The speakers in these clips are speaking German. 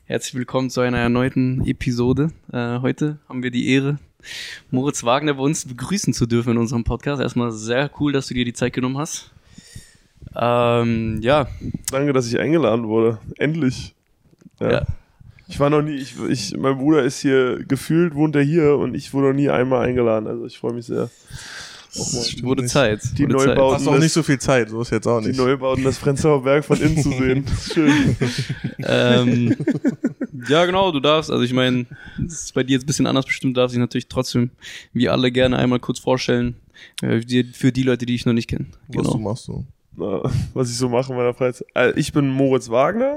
Herzlich willkommen zu einer erneuten Episode. Heute haben wir die Ehre, Moritz Wagner bei uns begrüßen zu dürfen in unserem Podcast. Erstmal sehr cool, dass du dir die Zeit genommen hast. Ja. Danke, dass ich eingeladen wurde. Endlich. Ja. Ich war noch nie, mein Bruder ist hier, gefühlt wohnt er hier und ich wurde noch nie einmal eingeladen. Also ich freue mich sehr. Wurde Zeit. Die Neubauten. Hast auch nicht so viel Zeit, so ist jetzt auch nicht. Die Neubauten, das Prenzlauer Berg von innen zu sehen. Das ist schön. Ja, genau, du darfst, also ich meine, das ist bei dir jetzt ein bisschen anders bestimmt, darfst dich natürlich trotzdem, wie alle, gerne einmal kurz vorstellen, für die Leute, die dich noch nicht kennen. Was du machst so. Was ich so mache in meiner Freizeit. Ich bin Moritz Wagner.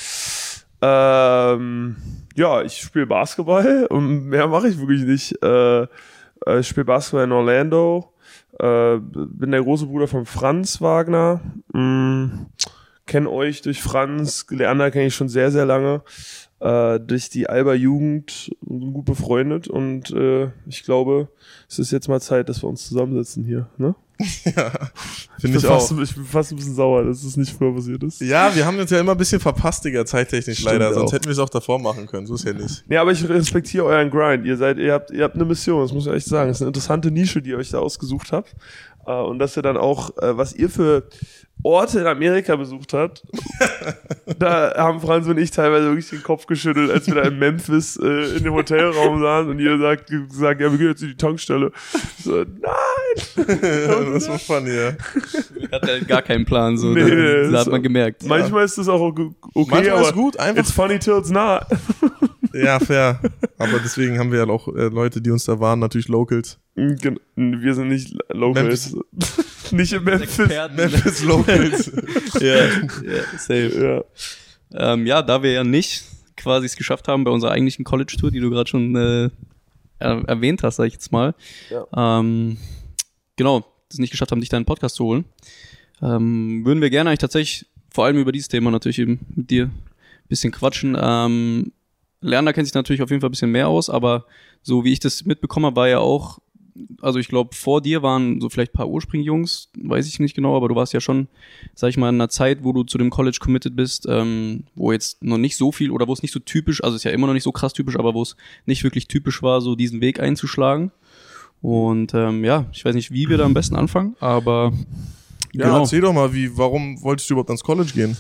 Ja, ich spiele Basketball und mehr mache ich wirklich nicht. Ich spiele Basketball in Orlando. Bin der große Bruder von Franz Wagner. Kenn euch durch Franz. Leander kenne ich schon sehr, sehr lange. Durch die Alba Jugend gut befreundet. Und ich glaube, es ist jetzt mal Zeit, dass wir uns zusammensetzen hier. Ne? Ja, finde ich auch. Ich bin fast ein bisschen sauer, dass es nicht früher passiert ist. Ja, wir haben uns ja immer ein bisschen verpasst, Digga, zeittechnisch. Stimmt leider. auch. Sonst hätten wir es auch davor machen können. So ist ja nicht. Nee, aber ich respektiere euren Grind. Ihr habt eine Mission, das muss ich echt sagen. Das ist eine interessante Nische, die ihr euch da ausgesucht habt. Und dass ihr dann auch, was ihr für Orte in Amerika besucht habt, da haben Franz und ich teilweise wirklich den Kopf geschüttelt, als wir da in Memphis in dem Hotelraum saßen und jeder gesagt, ja, wir gehen jetzt in die Tankstelle. Ich so, nein! Das war funny, ja. Ich hatte gar keinen Plan, so. Nee, das hat man gemerkt. Manchmal ist das auch okay, Manchmal aber ist gut, einfach. it's funny till it's not. Ja, fair. Aber deswegen haben wir ja auch Leute, die uns da waren, natürlich Locals. Wir sind nicht Locals. Nicht in Memphis. Memphis Locals. Ja, safe. Ja. Ja, da wir ja nicht quasi es geschafft haben bei unserer eigentlichen College-Tour, die du gerade schon erwähnt hast, sag ich jetzt mal. Ja. Genau, es nicht geschafft haben, dich deinen Podcast zu holen. Würden wir gerne eigentlich tatsächlich vor allem über dieses Thema natürlich eben mit dir ein bisschen quatschen. Leander kennt sich natürlich auf jeden Fall ein bisschen mehr aus, aber so wie ich das mitbekommen habe, war ja auch, also ich glaube, vor dir waren so vielleicht ein paar Urspring-Jungs, weiß ich nicht genau, aber du warst ja schon, sag ich mal, in einer Zeit, wo du zu dem College committed bist, wo jetzt noch nicht so viel oder wo es nicht so typisch, also ist ja immer noch nicht so krass typisch, aber wo es nicht wirklich typisch war, so diesen Weg einzuschlagen. Und ja, ich weiß nicht, wie wir da am besten anfangen, aber Ja, genau. Erzähl doch mal, warum wolltest du überhaupt ans College gehen?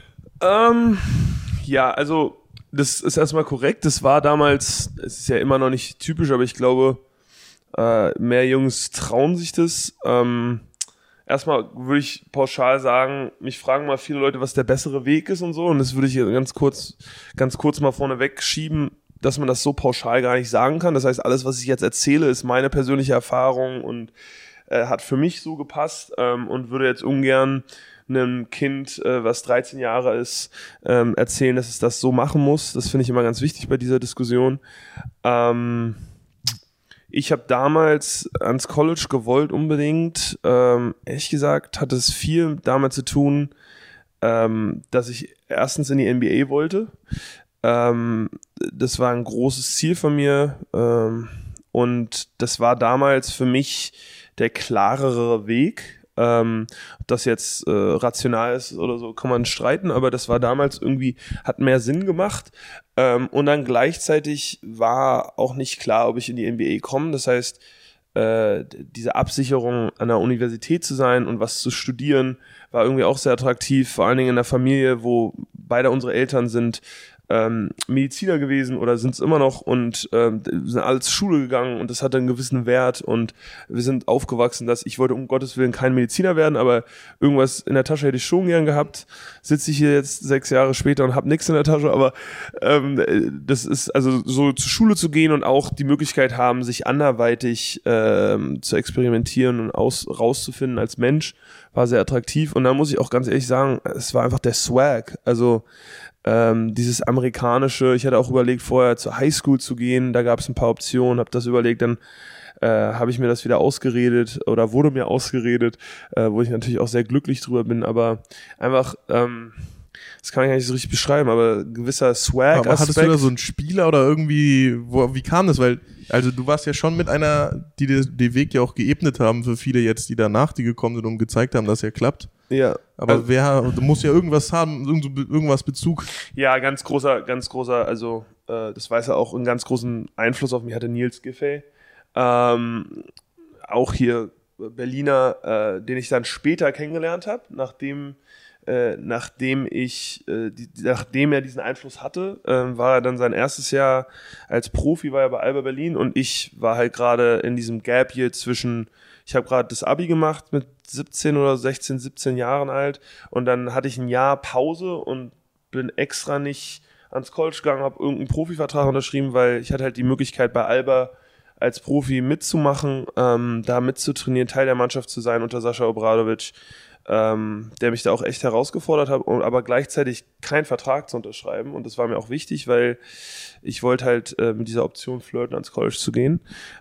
Ja, also das ist erstmal korrekt. Das war damals, es ist ja immer noch nicht typisch, aber ich glaube, mehr Jungs trauen sich das. Erstmal würde ich pauschal sagen, mich fragen mal viele Leute, was der bessere Weg ist und so. Und das würde ich ganz kurz mal vorneweg schieben, dass man das so pauschal gar nicht sagen kann. Das heißt, alles, was ich jetzt erzähle, ist meine persönliche Erfahrung und hat für mich so gepasst und würde jetzt ungern einem Kind, was 13 Jahre ist, erzählen, dass es das so machen muss. Das finde ich immer ganz wichtig bei dieser Diskussion. Ich habe damals ans College gewollt unbedingt. Ehrlich gesagt hat es viel damit zu tun, dass ich erstens in die NBA wollte. Das war ein großes Ziel von mir und das war damals für mich der klarere Weg. Ob das jetzt rational ist oder so, kann man streiten, aber das war damals irgendwie, hat mehr Sinn gemacht. Und dann gleichzeitig war auch nicht klar, ob ich in die NBA komme. Das heißt, diese Absicherung an der Universität zu sein und was zu studieren, war irgendwie auch sehr attraktiv, vor allen Dingen in der Familie, wo beide unsere Eltern sind Mediziner gewesen oder sind es immer noch und sind alle zur Schule gegangen und das hatte einen gewissen Wert und wir sind aufgewachsen, dass ich wollte um Gottes Willen kein Mediziner werden, aber irgendwas in der Tasche hätte ich schon gern gehabt. Sitze ich hier jetzt 6 Jahre später und habe nichts in der Tasche, aber das ist also so zur Schule zu gehen und auch die Möglichkeit haben, sich anderweitig zu experimentieren und rauszufinden als Mensch, war sehr attraktiv und da muss ich auch ganz ehrlich sagen, es war einfach der Swag, also dieses amerikanische, ich hatte auch überlegt vorher zur Highschool zu gehen, da gab es ein paar Optionen, habe das überlegt, dann habe ich mir das wieder ausgeredet oder wurde mir ausgeredet, wo ich natürlich auch sehr glücklich drüber bin, aber einfach, das kann ich gar nicht so richtig beschreiben, aber gewisser Swag-Aspekt. Aber hattest du da so einen Spieler oder irgendwie, wie kam das? Weil, also du warst ja schon mit einer, die den Weg ja auch geebnet haben für viele jetzt, die danach die gekommen sind und gezeigt haben, dass er klappt. Ja. Aber Also, du musst ja irgendwas haben, irgendwas Bezug. ja, ganz großer, also das weiß er auch, einen ganz großen Einfluss auf mich hatte Nils Giffey. Auch hier Berliner, den ich dann später kennengelernt habe, nachdem er diesen Einfluss hatte, war er dann sein erstes Jahr als Profi, war er bei Alba Berlin und ich war halt gerade in diesem Gap hier zwischen, ich habe gerade das Abi gemacht mit 17 oder 16, 17 Jahren alt und dann hatte ich ein Jahr Pause und bin extra nicht ans College gegangen, habe irgendeinen Profivertrag unterschrieben, weil ich hatte halt die Möglichkeit bei Alba als Profi mitzumachen, da mitzutrainieren, Teil der Mannschaft zu sein unter Sascha Obradovic, der mich da auch echt herausgefordert hat, aber gleichzeitig keinen Vertrag zu unterschreiben. Und das war mir auch wichtig, weil ich wollte halt mit dieser Option flirten, ans College zu gehen.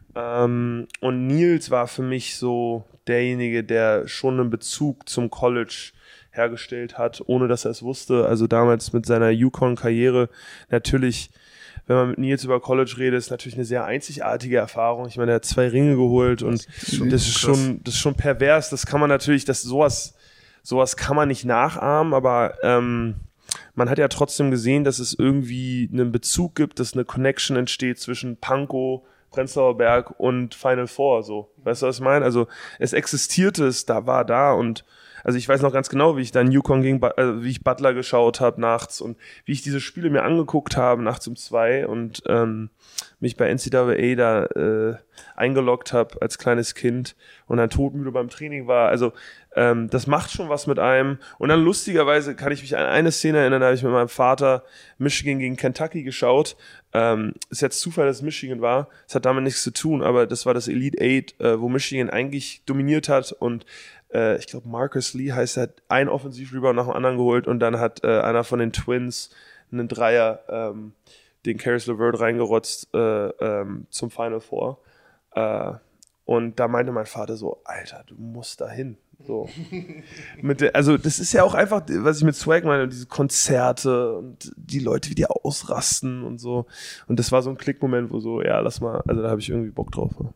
Und Nils war für mich so derjenige, der schon einen Bezug zum College hergestellt hat, ohne dass er es wusste. Also damals mit seiner UConn-Karriere natürlich, wenn man mit Nils über College redet, ist natürlich eine sehr einzigartige Erfahrung. Ich meine, er hat 2 Ringe geholt und das ist schon pervers. Das kann man natürlich, sowas kann man nicht nachahmen, aber man hat ja trotzdem gesehen, dass es irgendwie einen Bezug gibt, dass eine Connection entsteht zwischen Pankow, Prenzlauer Berg und Final Four. So, weißt du, was ich meine? Also es existierte, war da und also ich weiß noch ganz genau, wie ich dann UConn wie ich Butler geschaut habe nachts und wie ich diese Spiele mir angeguckt habe nachts um 2 und mich bei NCAA da eingeloggt habe als kleines Kind und dann todmüde beim Training war. Also das macht schon was mit einem. Und dann lustigerweise kann ich mich an eine Szene erinnern, da habe ich mit meinem Vater Michigan gegen Kentucky geschaut. Ist jetzt Zufall, dass es Michigan war. Es hat damit nichts zu tun, aber das war das Elite Eight, wo Michigan eigentlich dominiert hat und ich glaube Marcus Lee heißt, er hat einen Offensivrebound nach dem anderen geholt und dann hat einer von den Twins einen Dreier, den Caris LeVert reingerotzt zum Final Four. Und da meinte mein Vater so, Alter, du musst da hin. So. Also das ist ja auch einfach, was ich mit Swag meine, diese Konzerte und die Leute, wie die ausrasten und so. Und das war so ein Klickmoment, wo so, ja, lass mal, also da habe ich irgendwie Bock drauf. Ja.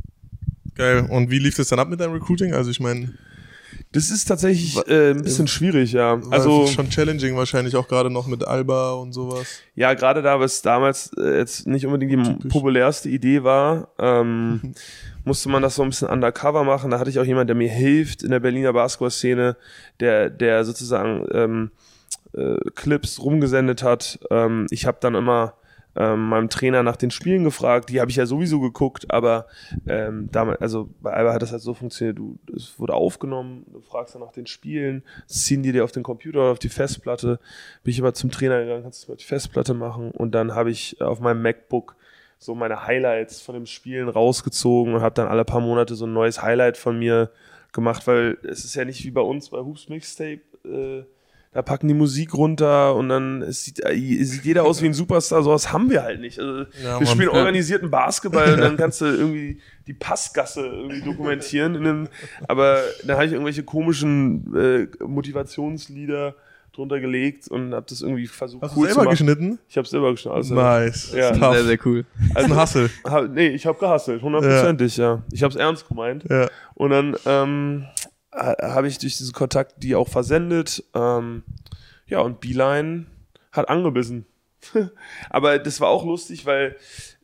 Geil. Und wie lief das dann ab mit deinem Recruiting? Also ich meine, das ist tatsächlich ein bisschen schwierig, ja. Also schon challenging wahrscheinlich auch gerade noch mit Alba und sowas. Ja, gerade da, was damals jetzt nicht unbedingt die populärste Idee war, musste man das so ein bisschen undercover machen. Da hatte ich auch jemand, der mir hilft in der Berliner Basketball-Szene, der sozusagen Clips rumgesendet hat. Ich habe dann immer meinem Trainer nach den Spielen gefragt, die habe ich ja sowieso geguckt, aber damals, also bei Alba hat das halt so funktioniert, es wurde aufgenommen, du fragst dann nach den Spielen, ziehen die dir auf den Computer oder auf die Festplatte, bin ich aber zum Trainer gegangen, kannst du mal die Festplatte machen und dann habe ich auf meinem MacBook so meine Highlights von den Spielen rausgezogen und habe dann alle paar Monate so ein neues Highlight von mir gemacht, weil es ist ja nicht wie bei uns bei Hoops Mixtape, da packen die Musik runter und dann sieht jeder aus wie ein Superstar. Sowas haben wir halt nicht. Also Ja, wir spielen Mann. organisierten Basketball und dann kannst du irgendwie die Passgasse irgendwie dokumentieren. Aber dann habe ich irgendwelche komischen Motivationslieder drunter gelegt und habe das irgendwie versucht Hast cool du zu selber machen. geschnitten? Ich habe selber geschnitten. Also, Nice. Ja. Tough. Sehr, sehr cool. Das ist ein Hustle. Nee, ich habe gehustelt, 100%, ja. Ich habe es ernst gemeint. Ja. Und dann habe ich durch diesen Kontakt die auch versendet. Ja, und Beeline hat angebissen. Aber das war auch lustig, weil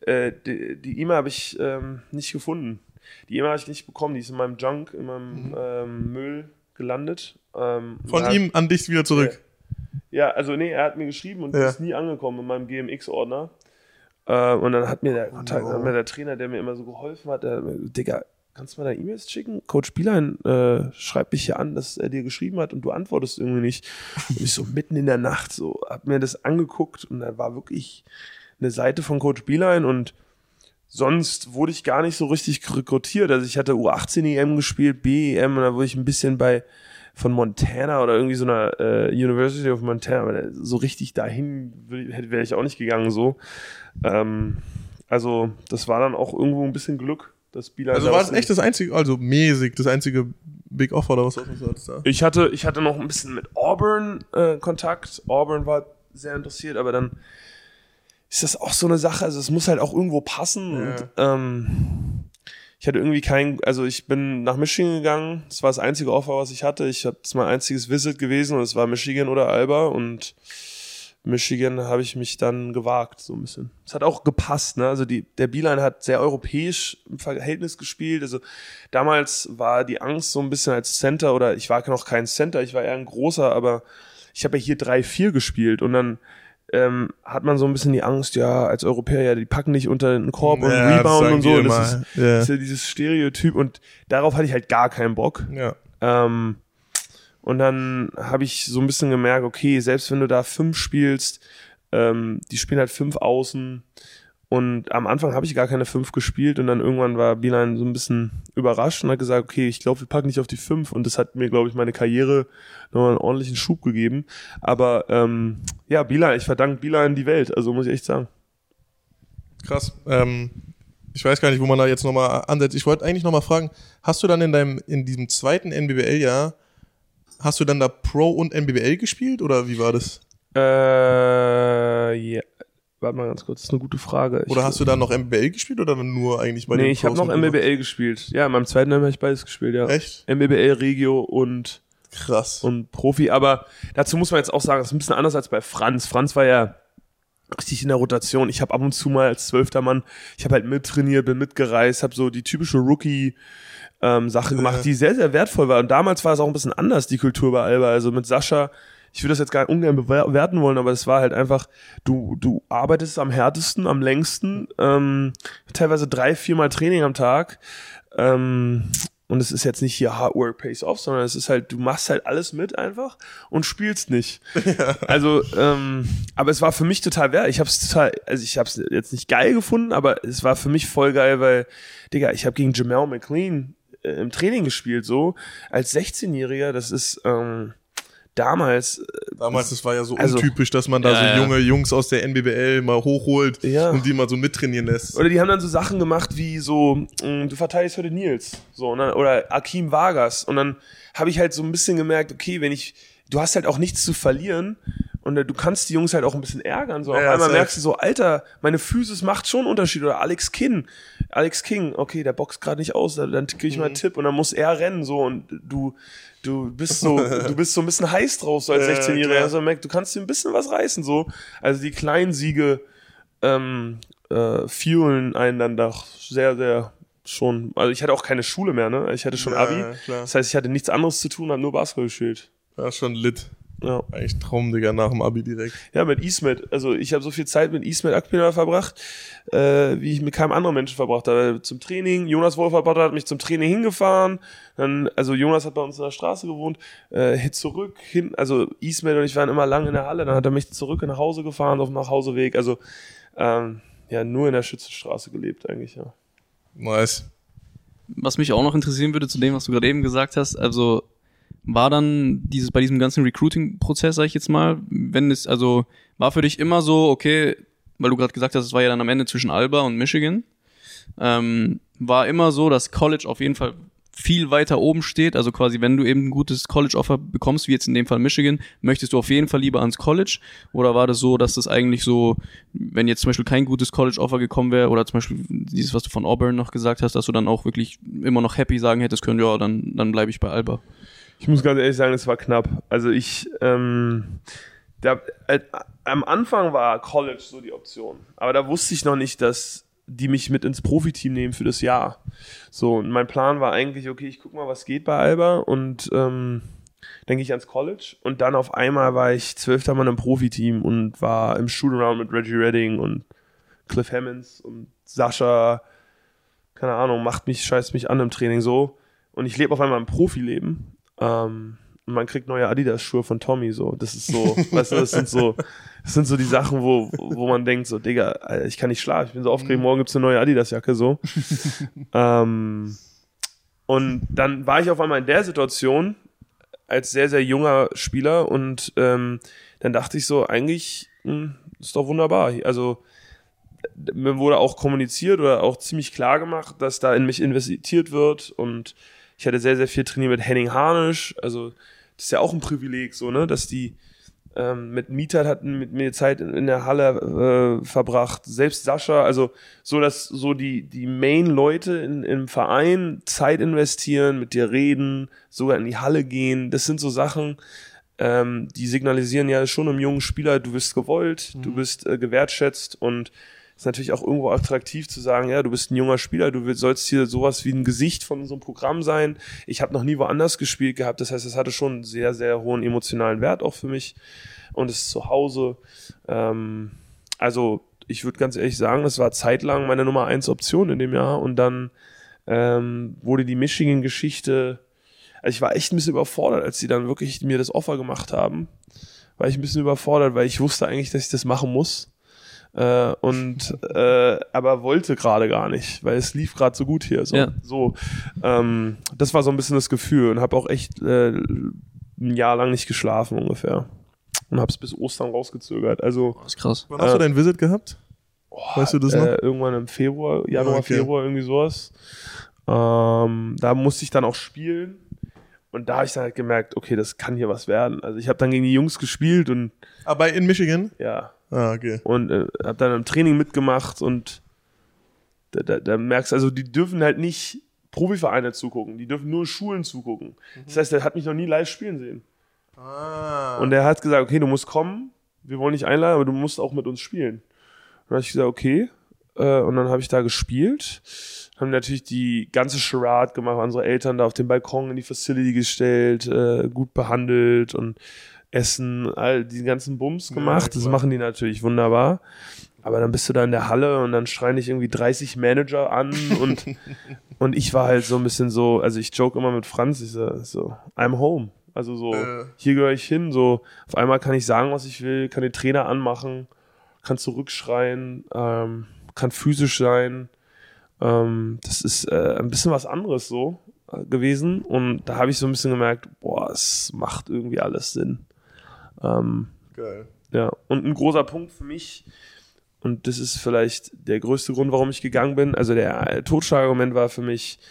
die E-Mail habe ich nicht gefunden. Die E-Mail habe ich nicht bekommen. Die ist in meinem Junk, in meinem Müll gelandet. Von ihm an dich wieder zurück. Ja, also nee, er hat mir geschrieben und die Ja. ist nie angekommen in meinem GMX-Ordner. Und dann hat mir der Trainer, der mir immer so geholfen hat, Digga, kannst du mal da E-Mails schicken? Coach Beeline schreibt mich hier an, dass er dir geschrieben hat und du antwortest irgendwie nicht. Und ich so mitten in der Nacht so, hab mir das angeguckt und da war wirklich eine Seite von Coach Beeline und sonst wurde ich gar nicht so richtig rekrutiert. Also ich hatte U18 EM gespielt, BEM und da wurde ich ein bisschen von Montana oder irgendwie so einer University of Montana, aber so richtig dahin wäre ich auch nicht gegangen so. Also das war dann auch irgendwo ein bisschen Glück. Also war das echt das einzige, also mäßig, das einzige Big Offer oder was du hattest da? Ich hatte noch ein bisschen mit Auburn Kontakt. Auburn war sehr interessiert, aber dann ist das auch so eine Sache, also es muss halt auch irgendwo passen. Ja. Und ich hatte irgendwie also ich bin nach Michigan gegangen, das war das einzige Offer, was ich hatte. Das ist mein einziges Visit gewesen und es war Michigan oder Alba und Michigan habe ich mich dann gewagt, so ein bisschen. Es hat auch gepasst, ne? Also der Beeline hat sehr europäisch im Verhältnis gespielt. Also damals war die Angst so ein bisschen als Center, oder ich war noch kein Center, ich war eher ein großer, aber ich habe ja hier 3-4 gespielt und dann hat man so ein bisschen die Angst, ja, als Europäer, ja, die packen dich unter den Korb und Rebound und so. Das ist ja dieses Stereotyp und darauf hatte ich halt gar keinen Bock. Ja. Und dann habe ich so ein bisschen gemerkt, okay, selbst wenn du da 5 spielst, die spielen halt 5 außen und am Anfang habe ich gar keine 5 gespielt und dann irgendwann war Beeline so ein bisschen überrascht und hat gesagt, okay, ich glaube, wir packen dich auf die 5 und das hat mir, glaube ich, meine Karriere nochmal einen ordentlichen Schub gegeben. Aber ja, Beeline, ich verdanke Beeline die Welt, also muss ich echt sagen. Krass. Ich weiß gar nicht, wo man da jetzt nochmal ansetzt. Ich wollte eigentlich nochmal fragen, hast du dann in diesem zweiten NBBL-Jahr, hast du dann da Pro und NBBL gespielt oder wie war das? Ja. Warte mal ganz kurz, das ist eine gute Frage. Oder hast du da noch NBBL gespielt oder nur eigentlich bei den Nee, ich habe noch NBBL gespielt. Ja, in meinem zweiten Jahr habe ich beides gespielt, ja. Echt? NBBL, Regio und krass. Und Profi. Aber dazu muss man jetzt auch sagen, das ist ein bisschen anders als bei Franz. Franz war ja richtig in der Rotation. Ich habe ab und zu mal als 12. Mann, ich habe halt mittrainiert, bin mitgereist, habe so die typische Rookie Sache gemacht, die sehr, sehr wertvoll war. Und damals war es auch ein bisschen anders, die Kultur bei Alba. Also mit Sascha, ich würde das jetzt gar nicht ungern bewerten wollen, aber es war halt einfach, du arbeitest am härtesten, am längsten, teilweise 3-4 Mal Training am Tag. Und es ist jetzt nicht hier Hard Work pays off, sondern es ist halt, du machst halt alles mit einfach und spielst nicht. Ja. Also, aber es war für mich total wert. Ich hab's jetzt nicht geil gefunden, aber es war für mich voll geil, weil, Digga, ich habe gegen Jamal McLean im Training gespielt, so, als 16-Jähriger, das ist, damals, das war ja so untypisch, dass man da so junge Jungs aus der NBBL mal hochholt und die mal so mittrainieren lässt. Oder die haben dann so Sachen gemacht wie so, du verteidigst heute Nils, so, ne? Oder Akeem Vargas. Und dann habe ich halt so ein bisschen gemerkt, okay, du hast halt auch nichts zu verlieren und du kannst die Jungs halt auch ein bisschen ärgern. So. Auf einmal merkst du so, Alter, meine Physis macht schon einen Unterschied. Oder Alex King, okay, der boxt gerade nicht aus, dann krieg ich mal einen Tipp und dann muss er rennen, so, und du bist so ein bisschen heiß drauf, so als 16-Jähriger. Also merkt, du kannst dir ein bisschen was reißen, so. Also die kleinen Siege fuelen einen dann doch sehr, sehr schon. Also ich hatte auch keine Schule mehr, ne? Ich hatte schon Abi. Das heißt, ich hatte nichts anderes zu tun, habe nur Basketball gespielt. Ja, schon lit. Ja. Eigentlich Traum, Digga, nach dem Abi direkt. Ja, mit Ismet. Also ich habe so viel Zeit mit Ismet Akpina verbracht, wie ich mit keinem anderen Menschen verbracht habe. Zum Training. Jonas Wolfert hat mich zum Training hingefahren. Also Jonas hat bei uns in der Straße gewohnt. Also Ismet und ich waren immer lang in der Halle. Dann hat er mich zurück nach Hause gefahren, auf dem Nachhauseweg. Also nur in der Schützenstraße gelebt eigentlich, ja. Nice. Was mich auch noch interessieren würde zu dem, was du gerade eben gesagt hast, also war dann bei diesem ganzen Recruiting-Prozess, sag ich jetzt mal, war für dich immer so, okay, weil du gerade gesagt hast, es war ja dann am Ende zwischen Alba und Michigan, war immer so, dass College auf jeden Fall viel weiter oben steht, also quasi, wenn du eben ein gutes College-Offer bekommst, wie jetzt in dem Fall Michigan, möchtest du auf jeden Fall lieber ans College, oder war das so, dass das eigentlich so, wenn jetzt zum Beispiel kein gutes College-Offer gekommen wäre, oder zum Beispiel dieses, was du von Auburn noch gesagt hast, dass du dann auch wirklich immer noch happy sagen hättest können, ja, dann bleibe ich bei Alba? Ich muss ganz ehrlich sagen, es war knapp. Also am Anfang war College so die Option. Aber da wusste ich noch nicht, dass die mich mit ins Profiteam nehmen für das Jahr. So, und mein Plan war eigentlich, okay, ich guck mal, was geht bei Alba und dann gehe ich ans College. Und dann auf einmal war ich 12. Mann im Profiteam und war im Shootaround mit Reggie Redding und Cliff Hammonds und Sascha, keine Ahnung, scheißt mich an im Training so. Und ich lebe auf einmal im Profileben. Und man kriegt neue Adidas-Schuhe von Tommy, so. Das ist so, weißt du, das sind so die Sachen, wo man denkt, so, Digga, Alter, ich kann nicht schlafen, ich bin so aufgeregt, morgen gibt's eine neue Adidas-Jacke, so. Und dann war ich auf einmal in der Situation, als sehr, sehr junger Spieler und dann dachte ich so, eigentlich ist doch wunderbar. Also mir wurde auch kommuniziert oder auch ziemlich klar gemacht, dass da in mich investiert wird und ich hatte sehr, sehr viel trainiert mit Henning Harnisch, also das ist ja auch ein Privileg, so, ne, dass die Mit Mithat hatten mit mir Zeit in der Halle verbracht, selbst Sascha, also so, dass so die Main-Leute im Verein Zeit investieren, mit dir reden, sogar in die Halle gehen, das sind so Sachen, die signalisieren ja schon einem jungen Spieler, du bist gewollt, du bist gewertschätzt und ist natürlich auch irgendwo attraktiv zu sagen, ja, du bist ein junger Spieler, du sollst hier sowas wie ein Gesicht von so einem Programm sein. Ich habe noch nie woanders gespielt gehabt, das heißt, es hatte schon einen sehr, sehr hohen emotionalen Wert auch für mich und es ist zu Hause. Also ich würde ganz ehrlich sagen, das war zeitlang meine Nummer 1 Option in dem Jahr und dann wurde die Michigan-Geschichte, also ich war echt ein bisschen überfordert, als sie dann wirklich mir das Offer gemacht haben, war ich ein bisschen überfordert, weil ich wusste eigentlich, dass ich das machen muss. Aber wollte gerade gar nicht, weil es lief gerade so gut hier. So, ja. Das war so ein bisschen das Gefühl und habe auch echt ein Jahr lang nicht geschlafen ungefähr und habe es bis Ostern rausgezögert. Also Das ist krass. Wann hast du dein Visit gehabt? Weißt du das noch? Irgendwann im Februar, Januar, Okay. Februar, irgendwie sowas. Da musste ich dann auch spielen und da habe ich dann halt gemerkt, okay, das kann hier was werden. Also ich habe dann gegen die Jungs gespielt und Aber in Michigan? ja. Ah, okay. Und habe dann im Training mitgemacht und da merkst du, also die dürfen halt nicht Profivereine zugucken, die dürfen nur Schulen zugucken. Das heißt, der hat mich noch nie live spielen sehen. Ah. Und er hat gesagt, okay, du musst kommen, wir wollen dich einladen, aber du musst auch mit uns spielen. Und dann habe ich gesagt, okay. Und dann habe ich da gespielt, haben natürlich die ganze Charade gemacht, unsere Eltern da auf den Balkon in die Facility gestellt, gut behandelt und Essen, all die ganzen Bums gemacht. Ja, Das machen die natürlich wunderbar. Aber dann bist du da in der Halle und dann schreien dich irgendwie 30 Manager an und ich war halt so ein bisschen so, also ich joke immer mit Franz, ich so I'm home. Also so, hier gehöre ich hin, so auf einmal kann ich sagen, was ich will, kann den Trainer anmachen, kann zurückschreien, kann physisch sein. Das ist ein bisschen was anderes so gewesen und da habe ich so ein bisschen gemerkt, boah, es macht irgendwie alles Sinn. Geil. Ja, und ein großer Punkt für mich, und das ist vielleicht der größte Grund, warum ich gegangen bin, also der Totschlagargument war für mich,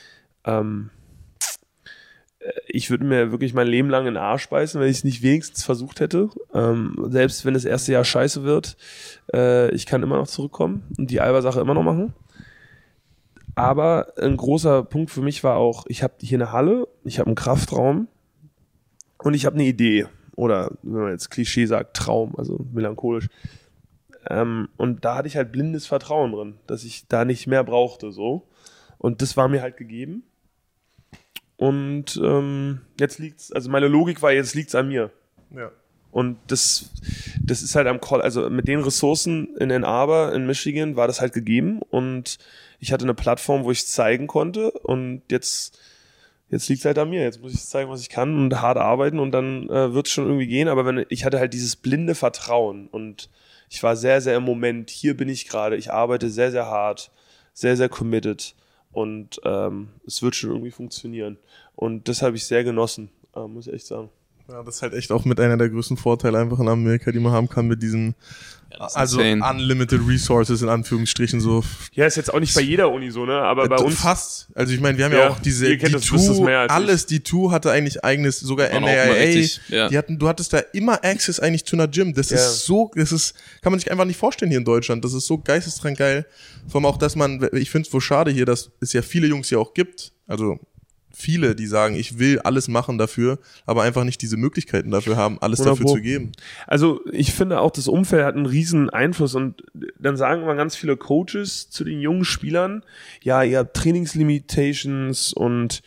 ich würde mir wirklich mein Leben lang in den Arsch beißen, wenn ich es nicht wenigstens versucht hätte. Selbst wenn das erste Jahr scheiße wird, ich kann immer noch zurückkommen und die Alba-Sache immer noch machen. Aber ein großer Punkt für mich war auch, ich habe hier eine Halle, ich habe einen Kraftraum und ich habe eine Idee. Oder wenn man jetzt Klischee sagt, Traum, also melancholisch. Und da hatte ich halt blindes Vertrauen drin, dass ich da nicht mehr brauchte. So. Und das war mir halt gegeben. Und jetzt liegt's, also meine Logik war, jetzt liegt's an mir. Ja. Und das ist halt also mit den Ressourcen in Ann Arbor, in Michigan, war das halt gegeben. Und ich hatte eine Plattform, wo ich es zeigen konnte. Und jetzt liegt es halt an mir. Jetzt muss ich zeigen, was ich kann und hart arbeiten und dann wird es schon irgendwie gehen. Aber ich hatte halt dieses blinde Vertrauen und ich war sehr, sehr im Moment. Hier bin ich gerade. Ich arbeite sehr, sehr hart, sehr, sehr committed und es wird schon irgendwie funktionieren. Und das habe ich sehr genossen, muss ich echt sagen. Ja, das ist halt echt auch mit einer der größten Vorteile einfach in Amerika, die man haben kann mit diesen, also unlimited resources in Anführungsstrichen so. Ja, ist jetzt auch nicht bei jeder Uni so, ne? Aber bei uns fast. Also ich meine, wir haben ja auch diese D2 hatte eigentlich eigenes, sogar NAIA. Ja. Du hattest da immer Access eigentlich zu einer Gym. Das ist so, kann man sich einfach nicht vorstellen hier in Deutschland. Das ist so geisteskrank geil. Vor allem auch, dass ich finde es wohl schade hier, dass es ja viele Jungs hier auch gibt. Also viele, die sagen, ich will alles machen dafür, aber einfach nicht diese Möglichkeiten dafür haben, alles dafür zu geben. Also ich finde auch, das Umfeld hat einen riesen Einfluss und dann sagen immer ganz viele Coaches zu den jungen Spielern, ja, ihr habt Trainingslimitations und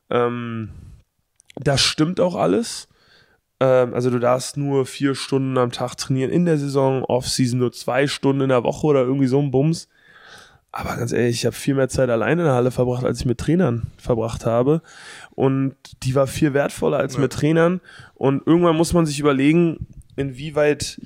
das stimmt auch alles. Also du darfst nur 4 Stunden am Tag trainieren in der Saison, Off-Season nur 2 Stunden in der Woche oder irgendwie so ein Bums. Aber ganz ehrlich, ich habe viel mehr Zeit alleine in der Halle verbracht, als ich mit Trainern verbracht habe. Und die war viel wertvoller als mit Trainern. Und irgendwann muss man sich überlegen, inwieweit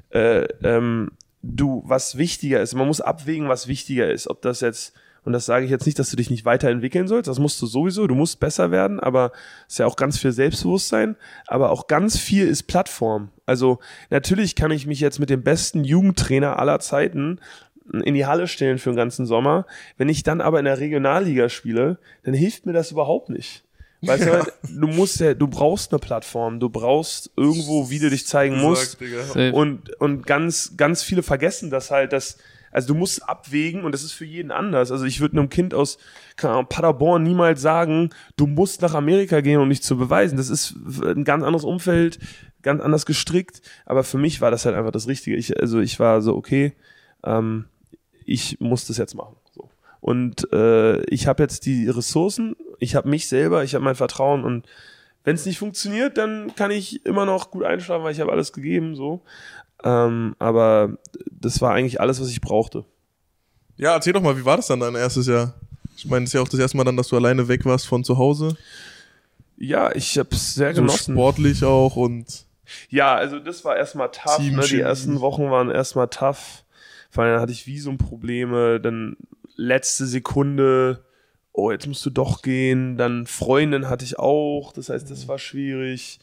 was wichtiger ist. Man muss abwägen, was wichtiger ist. Ob das jetzt, und das sage ich jetzt nicht, dass du dich nicht weiterentwickeln sollst, das musst du sowieso, du musst besser werden, aber es ist ja auch ganz viel Selbstbewusstsein, aber auch ganz viel ist Plattform. Also natürlich kann ich mich jetzt mit dem besten Jugendtrainer aller Zeiten in die Halle stellen für den ganzen Sommer. Wenn ich dann aber in der Regionalliga spiele, dann hilft mir das überhaupt nicht. Weißt du, du brauchst eine Plattform, du brauchst irgendwo, wie du dich zeigen musst. Und ganz, ganz viele vergessen das halt, also du musst abwägen und das ist für jeden anders. Also ich würde einem Kind aus keine Ahnung, Paderborn niemals sagen, du musst nach Amerika gehen, um dich zu beweisen. Das ist ein ganz anderes Umfeld, ganz anders gestrickt. Aber für mich war das halt einfach das Richtige. Ich war so, okay, ich muss das jetzt machen. So. Und ich habe jetzt die Ressourcen, ich habe mich selber, ich habe mein Vertrauen und wenn es nicht funktioniert, dann kann ich immer noch gut einschlafen, weil ich habe alles gegeben, so. Aber das war eigentlich alles, was ich brauchte. Ja, erzähl doch mal, wie war das dann dein erstes Jahr? Ich meine, es ist ja auch das erste Mal dann, dass du alleine weg warst von zu Hause. Ja, ich habe es sehr so genossen. Sportlich auch und... Ja, also das war erstmal tough. Ne? Die ersten Wochen waren erstmal tough. Vor allem hatte ich Visumprobleme, dann letzte Sekunde, oh, jetzt musst du doch gehen. Dann Freundin hatte ich auch, das heißt, das war schwierig.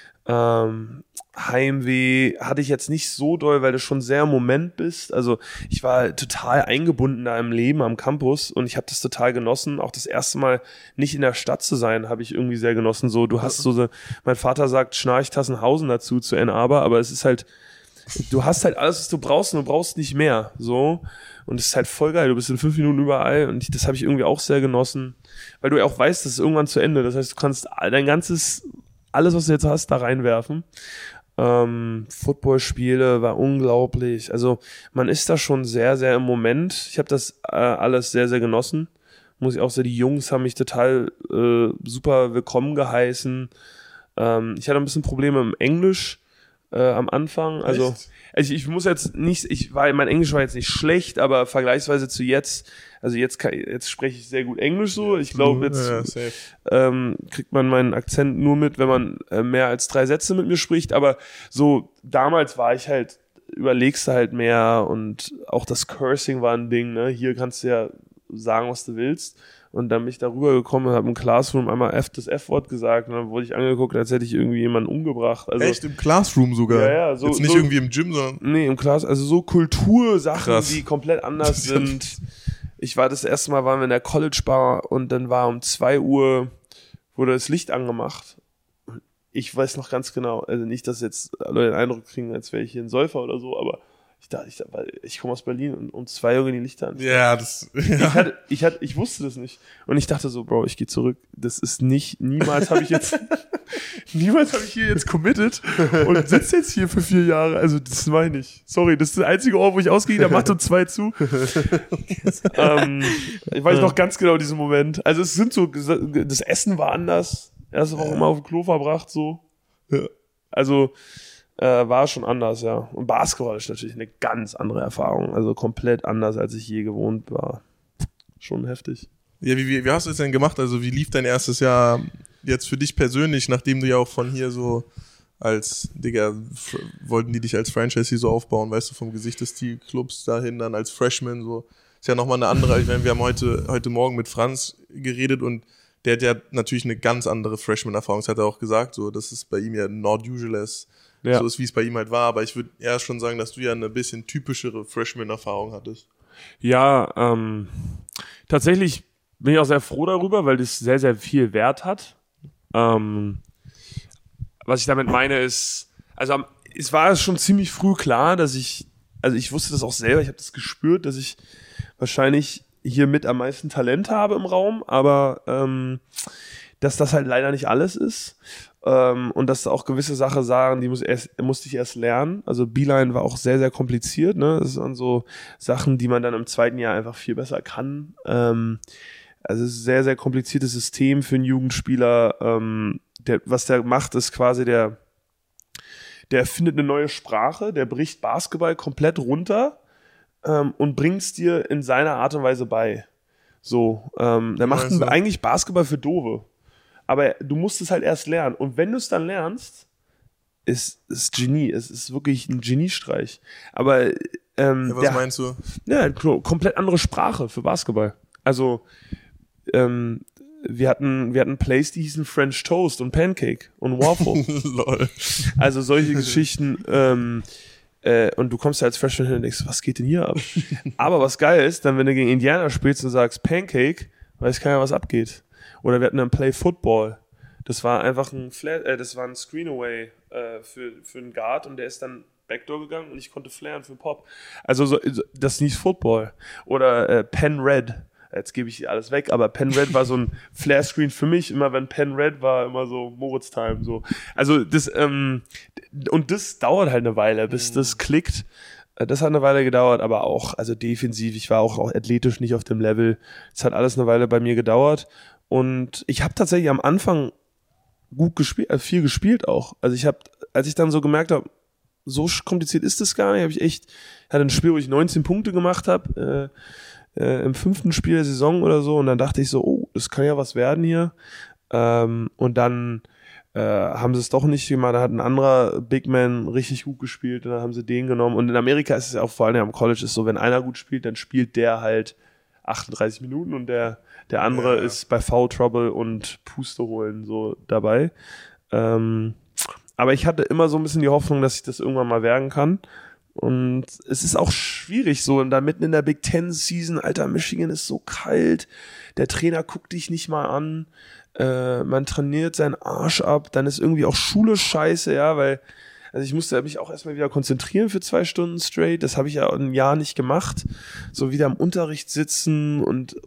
Heimweh hatte ich jetzt nicht so doll, weil du schon sehr im Moment bist. Also ich war total eingebunden da im Leben am Campus und ich habe das total genossen. Auch das erste Mal nicht in der Stadt zu sein, habe ich irgendwie sehr genossen. So, du hast mein Vater sagt Schnarchtassenhausen dazu zu Ann Arbor, aber es ist halt, du hast halt alles, was du brauchst und du brauchst nicht mehr. So. Und es ist halt voll geil. Du bist in 5 Minuten überall und das habe ich irgendwie auch sehr genossen, weil du ja auch weißt, das ist irgendwann zu Ende. Das heißt, du kannst alles, was du jetzt hast, da reinwerfen. Footballspiele war unglaublich. Also man ist da schon sehr, sehr im Moment. Ich habe das alles sehr, sehr genossen. Muss ich auch sagen, die Jungs haben mich total super willkommen geheißen. Ich hatte ein bisschen Probleme im Englisch am Anfang. Also ich muss jetzt nicht, mein Englisch war jetzt nicht schlecht, aber vergleichsweise zu jetzt, also jetzt spreche ich sehr gut Englisch so. Ich glaube, jetzt kriegt man meinen Akzent nur mit, wenn man mehr als 3 Sätze mit mir spricht. Aber so damals war ich halt, überlegst du halt mehr und auch das Cursing war ein Ding. Ne? Hier kannst du ja sagen, was du willst. Und dann bin ich da rübergekommen und habe im Classroom einmal das F-Wort gesagt und dann wurde ich angeguckt, als hätte ich irgendwie jemanden umgebracht. Also, echt? Im Classroom sogar? Ja, so. Jetzt nicht irgendwie im Gym, sondern... Nee, im Class, also so Kultursachen, Krass. Die komplett anders sind. Das erste Mal waren wir in der College Bar und dann war um 2 Uhr, wurde das Licht angemacht. Ich weiß noch ganz genau, also nicht, dass jetzt Leute den Eindruck kriegen, als wäre ich hier ein Säufer oder so, aber ich komme aus Berlin und um 2 Uhr gehen die Lichter an. Ja, Ich wusste das nicht. Und ich dachte so, Bro, ich gehe zurück. Das ist niemals habe ich hier jetzt committed und sitze jetzt hier für 4 Jahre. Also, das mache ich nicht. Sorry, das ist der einzige Ort, wo ich ausgehe, der macht um 2 zu. Ich weiß noch ganz genau diesen Moment. Also, das Essen war anders. Erste Woche immer auf dem Klo verbracht, so. Ja. Also, war schon anders, ja. Und Basketball ist natürlich eine ganz andere Erfahrung. Also komplett anders, als ich je gewohnt war. Schon heftig. Ja, wie hast du es denn gemacht? Also wie lief dein erstes Jahr jetzt für dich persönlich, nachdem du ja auch von hier so als, wollten die dich als Franchise hier so aufbauen, weißt du, vom Gesicht des Clubs dahin dann als Freshman so. Ist ja nochmal eine andere, ich meine, wir haben heute Morgen mit Franz geredet und der hat ja natürlich eine ganz andere Freshman-Erfahrung, das hat er auch gesagt, so, das ist bei ihm ja not usual as so ist, wie es bei ihm halt war, aber ich würde eher schon sagen, dass du ja eine bisschen typischere Freshman-Erfahrung hattest. Ja, tatsächlich bin ich auch sehr froh darüber, weil das sehr, sehr viel Wert hat. Was ich damit meine ist, also es war schon ziemlich früh klar, dass ich wusste das auch selber, ich habe das gespürt, dass ich wahrscheinlich hier mit am meisten Talent habe im Raum, aber dass das halt leider nicht alles ist. Und dass auch gewisse Sachen sagen, die musste ich erst lernen. Also Beeline war auch sehr, sehr kompliziert. Ne? Das waren so Sachen, die man dann im 2. Jahr einfach viel besser kann. Also es ist ein sehr, sehr kompliziertes System für einen Jugendspieler. Was der macht, ist quasi der erfindet eine neue Sprache, der bricht Basketball komplett runter und bringt es dir in seiner Art und Weise bei. So, der macht eigentlich Basketball für Dove. Aber du musst es halt erst lernen. Und wenn du es dann lernst, ist es Genie. Es ist wirklich ein Geniestreich. Aber was meinst du? Ja, komplett andere Sprache für Basketball. Also wir hatten Plays, die hießen French Toast und Pancake und Waffle. Lol. Also solche Geschichten. Und du kommst da als Freshman hin und denkst, was geht denn hier ab? Aber was geil ist, dann wenn du gegen Indiana spielst und sagst Pancake, weiß keiner, was abgeht. Oder wir hatten dann Play Football. Das war einfach das war ein Screenaway für einen Guard und der ist dann Backdoor gegangen und ich konnte flaren für Pop. Also das hieß Football. Oder Pen Red. Jetzt gebe ich alles weg, aber Pen Red war so ein Flare-Screen für mich. Immer wenn Pen Red war, immer so Moritz-Time. So. Also das, und das dauert halt eine Weile, bis das klickt. Das hat eine Weile gedauert, aber auch, also defensiv, ich war auch athletisch nicht auf dem Level. Es hat alles eine Weile bei mir gedauert. Und ich habe tatsächlich am Anfang gut gespielt, viel gespielt auch. Also als ich dann so gemerkt habe, so kompliziert ist das gar nicht, hatte ein Spiel, wo ich 19 Punkte gemacht habe, im 5. Spiel der Saison oder so, und dann dachte ich so, oh, das kann ja was werden hier. Und dann haben sie es doch nicht gemacht, da hat ein anderer Big Man richtig gut gespielt und dann haben sie den genommen. Und in Amerika ist es ja auch, vor allem am College, ist so, wenn einer gut spielt, dann spielt der halt 38 Minuten und der andere ist bei Foul Trouble und Puste holen so dabei. Aber ich hatte immer so ein bisschen die Hoffnung, dass ich das irgendwann mal werden kann. Und es ist auch schwierig so, und da mitten in der Big Ten Season, Alter, Michigan ist so kalt, der Trainer guckt dich nicht mal an, man trainiert seinen Arsch ab, dann ist irgendwie auch Schule scheiße, ja, weil, also ich musste mich auch erstmal wieder konzentrieren für 2 Stunden straight, das habe ich ja ein Jahr nicht gemacht, so wieder im Unterricht sitzen und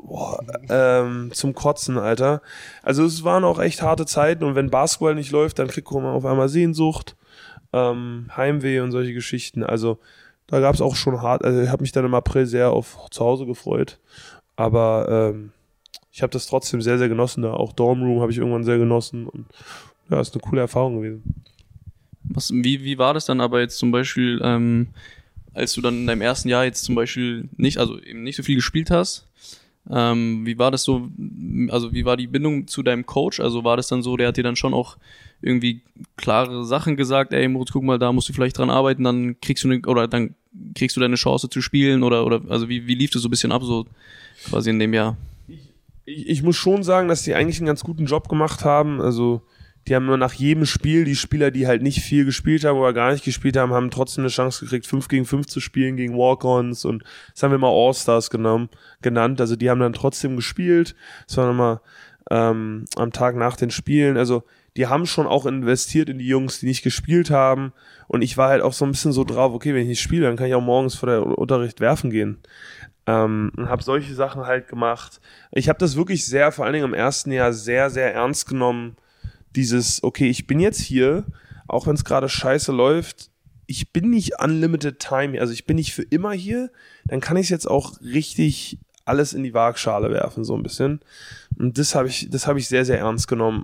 zum Kotzen, Alter. Also es waren auch echt harte Zeiten, und wenn Basketball nicht läuft, dann kriegt man auf einmal Sehnsucht, Heimweh und solche Geschichten. Also da gab es auch schon also ich habe mich dann im April sehr auf zu Hause gefreut, aber ich habe das trotzdem sehr, sehr genossen. Auch Dorm Room habe ich irgendwann sehr genossen, und ja, ist eine coole Erfahrung gewesen. Wie war das dann aber jetzt zum Beispiel, als du dann in deinem ersten Jahr jetzt zum Beispiel eben nicht so viel gespielt hast? Wie war das so, also wie war die Bindung zu deinem Coach? Also war das dann so, der hat dir dann schon auch irgendwie klare Sachen gesagt, ey Moritz, guck mal, da musst du vielleicht dran arbeiten, dann kriegst du deine Chance zu spielen, oder also wie lief das so ein bisschen ab, so quasi in dem Jahr? Ich muss schon sagen, dass die eigentlich einen ganz guten Job gemacht haben. Also die haben immer nach jedem Spiel, die Spieler, die halt nicht viel gespielt haben oder gar nicht gespielt haben, haben trotzdem eine Chance gekriegt, 5 gegen 5 zu spielen gegen Walk-Ons, und das haben wir mal All-Stars genannt. Also die haben dann trotzdem gespielt. Das war nochmal am Tag nach den Spielen. Also die haben schon auch investiert in die Jungs, die nicht gespielt haben. Und ich war halt auch so ein bisschen so drauf, okay, wenn ich nicht spiele, dann kann ich auch morgens vor der Unterricht werfen gehen. Und habe solche Sachen halt gemacht. Ich habe das wirklich vor allen Dingen im ersten Jahr sehr, sehr ernst genommen. Dieses, okay, ich bin jetzt hier, auch wenn es gerade scheiße läuft, ich bin nicht unlimited time, also ich bin nicht für immer hier, dann kann ich es jetzt auch richtig alles in die Waagschale werfen, so ein bisschen. Und das habe ich sehr, sehr ernst genommen.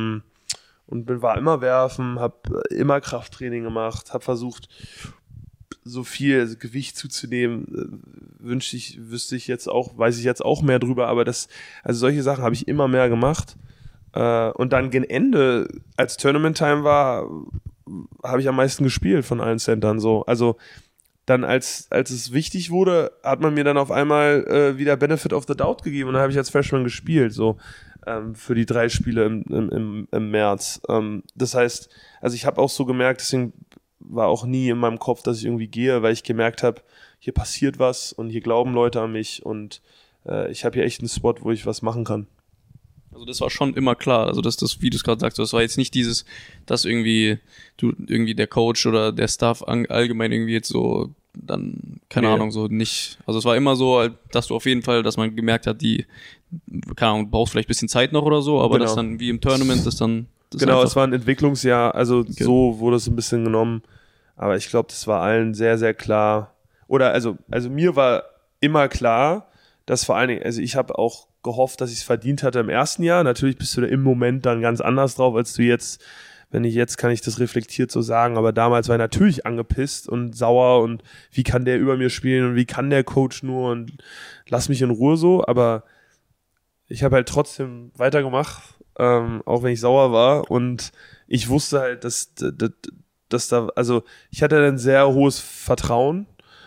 Und war immer werfen, habe immer Krafttraining gemacht, habe versucht, so viel Gewicht zuzunehmen, weiß ich jetzt auch mehr drüber, aber also solche Sachen habe ich immer mehr gemacht. Und dann gegen Ende, als Tournament Time war, habe ich am meisten gespielt von allen Centern, so. Also dann, als es wichtig wurde, hat man mir dann auf einmal wieder Benefit of the Doubt gegeben, und dann habe ich als Freshman gespielt, so für die 3 Spiele im März. Das heißt, also ich habe auch so gemerkt, deswegen war auch nie in meinem Kopf, dass ich irgendwie gehe, weil ich gemerkt habe, hier passiert was und hier glauben Leute an mich, und ich habe hier echt einen Spot, wo ich was machen kann. Also das war schon immer klar, also das, wie du es gerade sagst, das war jetzt nicht dieses, dass irgendwie der Coach oder der Staff allgemein irgendwie jetzt so dann, keine Ahnung, so nicht, also es war immer so, dass du auf jeden Fall, dass man gemerkt hat, keine Ahnung, brauchst vielleicht ein bisschen Zeit noch oder so, aber genau. Das dann wie im Tournament ist dann genau, es war ein Entwicklungsjahr, also so wurde es ein bisschen genommen, aber ich glaube, das war allen sehr, sehr klar, oder also mir war immer klar, dass vor allen Dingen, also ich habe auch gehofft, dass ich es verdient hatte im ersten Jahr. Natürlich bist du da im Moment dann ganz anders drauf, als du jetzt, kann ich das reflektiert so sagen, aber damals war ich natürlich angepisst und sauer, und wie kann der über mir spielen und wie kann der Coach nur, und lass mich in Ruhe so, aber ich habe halt trotzdem weitergemacht, auch wenn ich sauer war, und ich wusste halt, dass da, also ich hatte ein sehr hohes Vertrauen,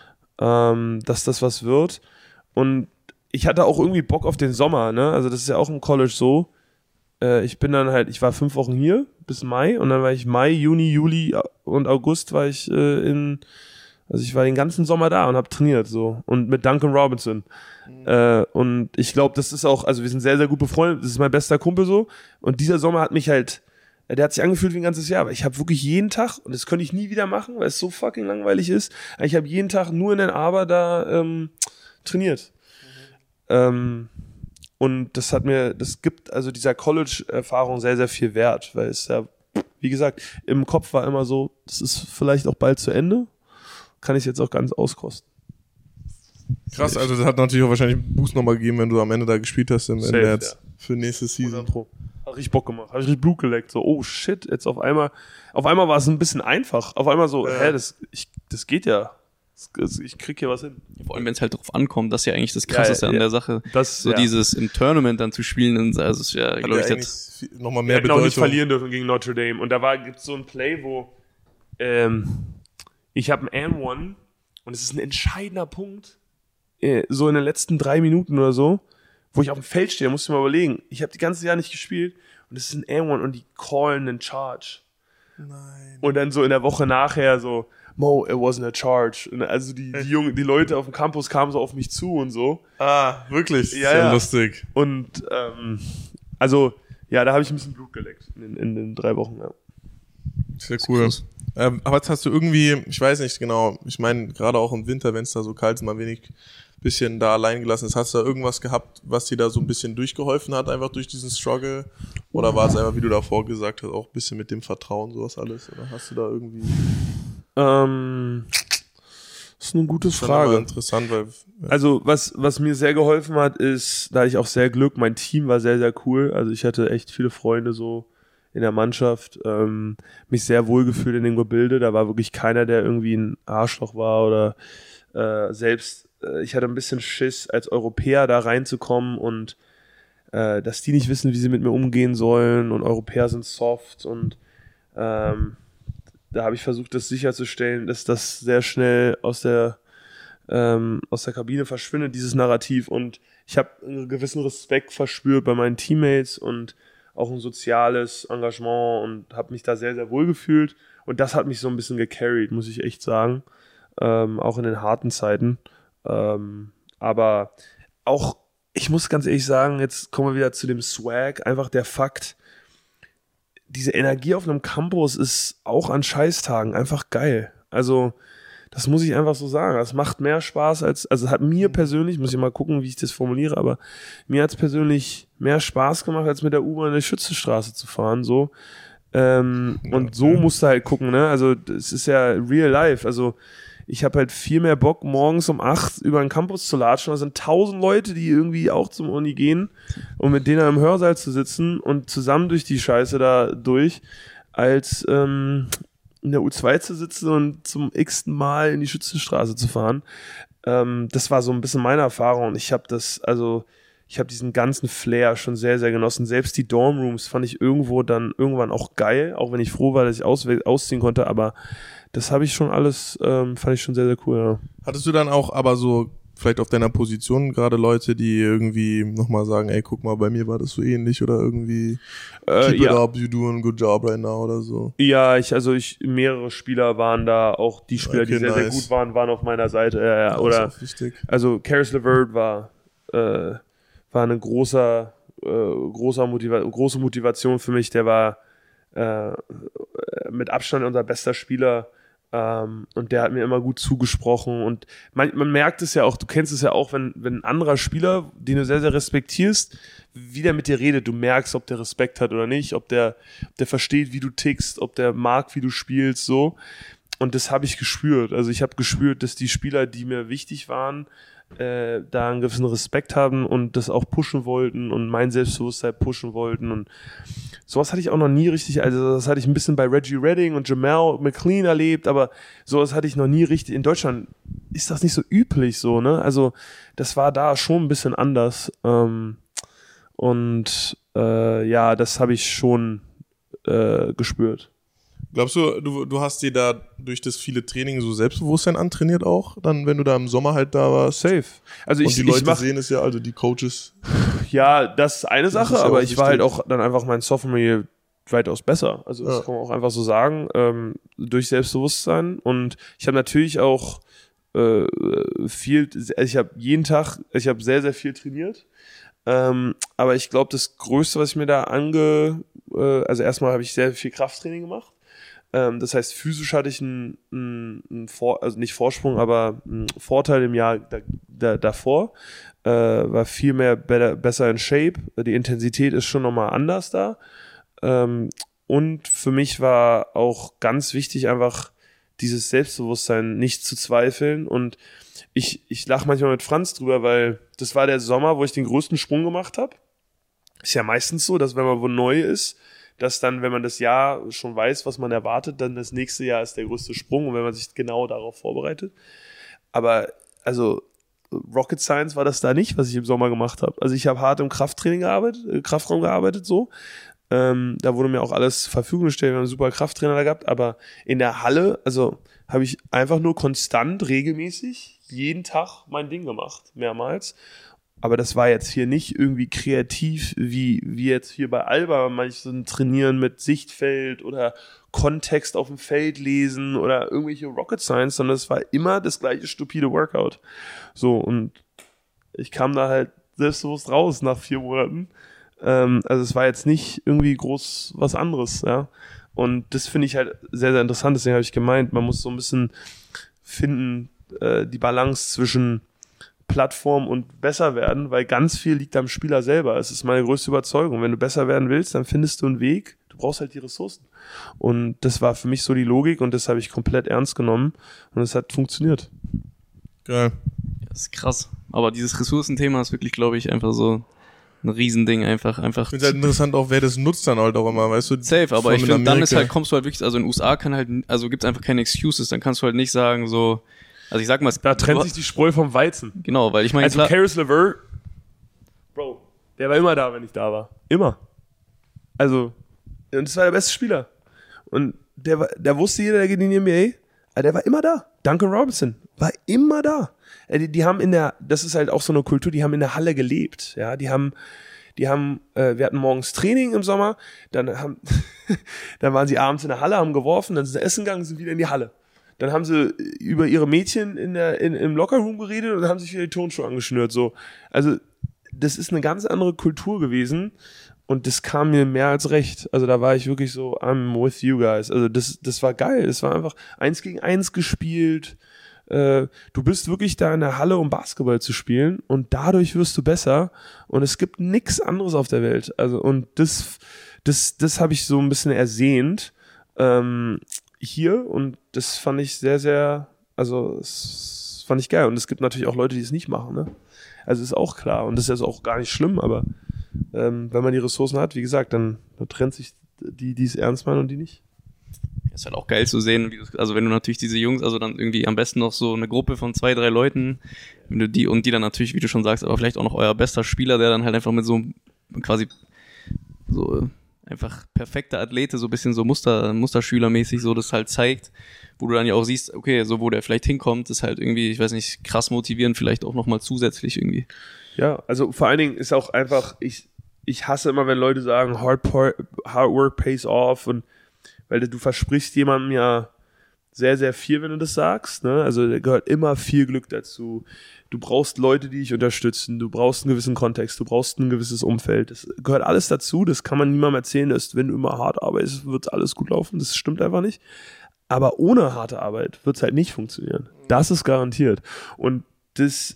dass das was wird, und ich hatte auch irgendwie Bock auf den Sommer, ne? Also das ist ja auch im College so. Ich war 5 Wochen hier bis Mai, und dann war ich Mai, Juni, Juli und August war ich in Also ich war den ganzen Sommer da und habe trainiert so und mit Duncan Robinson. Und ich glaube, das ist auch, also wir sind sehr, sehr gut befreundet, das ist mein bester Kumpel so und dieser Sommer hat mich halt, der hat sich angefühlt wie ein ganzes Jahr, aber ich habe wirklich jeden Tag, und das könnte ich nie wieder machen, weil es so fucking langweilig ist, ich habe jeden Tag nur in den Aber da trainiert. Und das gibt also dieser College-Erfahrung sehr, sehr viel Wert, weil es ja, wie gesagt, im Kopf war immer so, das ist vielleicht auch bald zu Ende, kann ich jetzt auch ganz auskosten. Krass, also das hat natürlich auch wahrscheinlich einen Boost nochmal gegeben, wenn du am Ende da gespielt hast im März für nächste Season. Hat richtig Bock gemacht, hat richtig Blut geleckt, so, oh shit, jetzt auf einmal war es ein bisschen einfach, auf einmal so, das geht ja, ich krieg hier was hin. Vor allem, wenn es halt drauf ankommt, das ist ja eigentlich das Krasseste an der Sache, dieses im Tournament dann zu spielen, also es ist ja, glaube ich, jetzt nochmal mehr Bedeutung. Bedeutung. Nicht verlieren dürfen gegen Notre Dame und da gibt's so ein Play, wo ich habe einen and-one und es ist ein entscheidender Punkt, so in den letzten 3 Minuten oder so, wo ich auf dem Feld stehe, musst du mal überlegen, ich habe die ganze Jahr nicht gespielt und es ist ein and-one und die callen einen Charge. Nein. Und dann so in der Woche nachher so, Mo, it wasn't a charge. Und also die Leute auf dem Campus kamen so auf mich zu und so. Ah, wirklich? Ja, sehr lustig. Und also, ja, da habe ich ein bisschen Blut geleckt in den 3 Wochen, ja. Sehr cool. Aber jetzt hast du irgendwie, ich weiß nicht genau, ich meine, gerade auch im Winter, wenn es da so kalt ist, mal wenig bisschen da allein gelassen ist. Hast du da irgendwas gehabt, was dir da so ein bisschen durchgeholfen hat, einfach durch diesen Struggle? Oder war es einfach, wie du davor gesagt hast, auch ein bisschen mit dem Vertrauen, sowas alles? Oder hast du da irgendwie... Das ist eine gute Frage. Interessant, weil... Ja. Also, was mir sehr geholfen hat, ist, da hatte ich auch sehr Glück, mein Team war sehr, sehr cool. Also ich hatte echt viele Freunde so in der Mannschaft, mich sehr wohl gefühlt in dem Gebilde. Da war wirklich keiner, der irgendwie ein Arschloch war oder ich hatte ein bisschen Schiss, als Europäer da reinzukommen und dass die nicht wissen, wie sie mit mir umgehen sollen und Europäer sind soft und da habe ich versucht, das sicherzustellen, dass das sehr schnell aus der Kabine verschwindet, dieses Narrativ. Und ich habe einen gewissen Respekt verspürt bei meinen Teammates und auch ein soziales Engagement und habe mich da sehr, sehr wohl gefühlt. Und das hat mich so ein bisschen gecarried, muss ich echt sagen. Auch in den harten Zeiten. Aber auch, ich muss ganz ehrlich sagen, jetzt kommen wir wieder zu dem Swag, einfach der Fakt, diese Energie auf einem Campus ist auch an Scheißtagen einfach geil. Also, das muss ich einfach so sagen. Das macht mehr Spaß also hat mir persönlich, muss ich mal gucken, wie ich das formuliere, aber mir hat es persönlich mehr Spaß gemacht, als mit der U-Bahn in der Schützenstraße zu fahren, so. Und so musst du halt gucken, ne? Also, es ist ja real life. Also, ich habe halt viel mehr Bock, morgens um 8 über den Campus zu latschen. Da sind 1000 Leute, die irgendwie auch zum Uni gehen und mit denen im Hörsaal zu sitzen und zusammen durch die Scheiße da durch, als in der U2 zu sitzen und zum x-ten Mal in die Schützenstraße zu fahren. Das war so ein bisschen meine Erfahrung und ich habe diesen ganzen Flair schon sehr, sehr genossen. Selbst die Dormrooms fand ich irgendwann auch geil, auch wenn ich froh war, dass ich ausziehen konnte, aber das habe ich schon alles, fand ich schon sehr, sehr cool, ja. Hattest du dann auch aber so, vielleicht auf deiner Position, gerade Leute, die irgendwie nochmal sagen, ey, guck mal, bei mir war das so ähnlich oder irgendwie keep it up, you doing a good job right now oder so? Ja, mehrere Spieler waren da, auch die Spieler, die sehr, sehr gut waren auf meiner Seite, ja. Oder, ist auch wichtig. Also Caris LeVert war eine große Motivation für mich, der war mit Abstand unser bester Spieler. Und der hat mir immer gut zugesprochen und man merkt es ja auch, du kennst es ja auch, wenn ein anderer Spieler, den du sehr, sehr respektierst, wie der mit dir redet, du merkst, ob der Respekt hat oder nicht, ob der versteht, wie du tickst, ob der mag, wie du spielst, so. Und das habe ich gespürt. Also ich habe gespürt, dass die Spieler, die mir wichtig waren, da einen gewissen Respekt haben und das auch pushen wollten und mein Selbstbewusstsein pushen wollten und sowas hatte ich auch noch nie richtig, also das hatte ich ein bisschen bei Reggie Redding und Jamal McLean erlebt, aber sowas hatte ich noch nie richtig, in Deutschland ist das nicht so üblich so, ne, also das war da schon ein bisschen anders ja, das habe ich schon gespürt. Glaubst du hast dir da durch das viele Training so Selbstbewusstsein antrainiert auch, dann, wenn du da im Sommer halt da warst? Safe. Also und die Leute sehen es ja, also die Coaches. Ja, das ist eine Sache, ist ja aber auch ich war wichtig. halt auch dann einfach mein Sophomore Year weitaus besser. Also das kann man auch einfach so sagen, durch Selbstbewusstsein. Und ich habe natürlich auch ich habe sehr, sehr viel trainiert. Aber ich glaube, das Größte, was ich mir da also erstmal habe ich sehr viel Krafttraining gemacht. Das heißt, physisch hatte ich also nicht Vorsprung, aber einen Vorteil im Jahr davor. War viel mehr besser in Shape. Die Intensität ist schon nochmal anders da. Und für mich war auch ganz wichtig, einfach dieses Selbstbewusstsein nicht zu zweifeln. Und ich lache manchmal mit Franz drüber, weil das war der Sommer, wo ich den größten Sprung gemacht habe. Ist ja meistens so, dass wenn man wo neu ist, dass dann, wenn man das Jahr schon weiß, was man erwartet, dann das nächste Jahr ist der größte Sprung und wenn man sich genau darauf vorbereitet. Aber also Rocket Science war das da nicht, was ich im Sommer gemacht habe. Also ich habe hart im Kraftraum gearbeitet so. Da wurde mir auch alles zur Verfügung gestellt, wir haben einen super Krafttrainer da gehabt, aber in der Halle, also habe ich einfach nur konstant, regelmäßig, jeden Tag mein Ding gemacht, mehrmals. Aber das war jetzt hier nicht irgendwie kreativ, wie jetzt hier bei Alba, manche trainieren mit Sichtfeld oder Kontext auf dem Feld lesen oder irgendwelche Rocket Science, sondern es war immer das gleiche stupide Workout. So, und ich kam da halt selbstbewusst raus nach 4 Monaten. Also es war jetzt nicht irgendwie groß was anderes, ja. Und das finde ich halt sehr, sehr interessant, deswegen habe ich gemeint, man muss so ein bisschen finden, die Balance zwischen Plattform und besser werden, weil ganz viel liegt am Spieler selber. Es ist meine größte Überzeugung. Wenn du besser werden willst, dann findest du einen Weg. Du brauchst halt die Ressourcen. Und das war für mich so die Logik und das habe ich komplett ernst genommen und es hat funktioniert. Geil. Das ist krass. Aber dieses Ressourcenthema ist wirklich, glaube ich, einfach so ein Riesending. Einfach. Ich finde es halt interessant auch, wer das nutzt dann halt auch immer, weißt du? Safe, aber ich finde, dann ist halt, kommst du halt wirklich, also in den USA gibt's einfach keine Excuses, dann kannst du halt nicht sagen so, also ich sag mal, da trennt sich die Spreu vom Weizen. Genau, weil ich meine, also Caris LeVert, Bro, der war immer da, wenn ich da war. Immer. Also, und das war der beste Spieler. Und der wusste jeder, der geht in die NBA, aber der war immer da. Duncan Robinson war immer da. Die haben das ist halt auch so eine Kultur, die haben in der Halle gelebt. Ja, wir hatten morgens Training im Sommer, dann waren sie abends in der Halle, haben geworfen, dann sind sie essen gegangen, sind wieder in die Halle. Dann haben sie über ihre Mädchen im Lockerroom geredet und haben sich wieder die Turnschuhe angeschnürt. So. Also das ist eine ganz andere Kultur gewesen und das kam mir mehr als recht. Also da war ich wirklich so, I'm with you guys. Also das war geil. Das war einfach 1 gegen 1 gespielt. Du bist wirklich da in der Halle, um Basketball zu spielen und dadurch wirst du besser und es gibt nichts anderes auf der Welt. Also und das habe ich so ein bisschen ersehnt. Hier und das fand ich sehr, sehr, also das fand ich geil und es gibt natürlich auch Leute, die es nicht machen, ne? Also ist auch klar und das ist jetzt auch gar nicht schlimm, aber wenn man die Ressourcen hat, wie gesagt, dann trennt sich die es ernst meinen und die nicht. Ist halt auch geil zu sehen, also wenn du natürlich diese Jungs, also dann irgendwie am besten noch so eine Gruppe von 2, 3 Leuten, wenn du die dann natürlich, wie du schon sagst, aber vielleicht auch noch euer bester Spieler, der dann halt einfach mit so quasi so einfach perfekter Athlete, so ein bisschen so Musterschülermäßig, so das halt zeigt, wo du dann ja auch siehst, okay, so wo der vielleicht hinkommt, ist halt irgendwie, ich weiß nicht, krass motivierend, vielleicht auch nochmal zusätzlich irgendwie. Ja, also vor allen Dingen ist auch einfach, ich hasse immer, wenn Leute sagen, hard work pays off und weil du versprichst jemandem ja sehr, sehr viel, wenn du das sagst, ne? Also da gehört immer viel Glück dazu. Du brauchst Leute, die dich unterstützen, du brauchst einen gewissen Kontext, du brauchst ein gewisses Umfeld. Das gehört alles dazu, das kann man niemandem erzählen, dass wenn du immer hart arbeitest, wird alles gut laufen. Das stimmt einfach nicht. Aber ohne harte Arbeit wird es halt nicht funktionieren. Das ist garantiert. Und das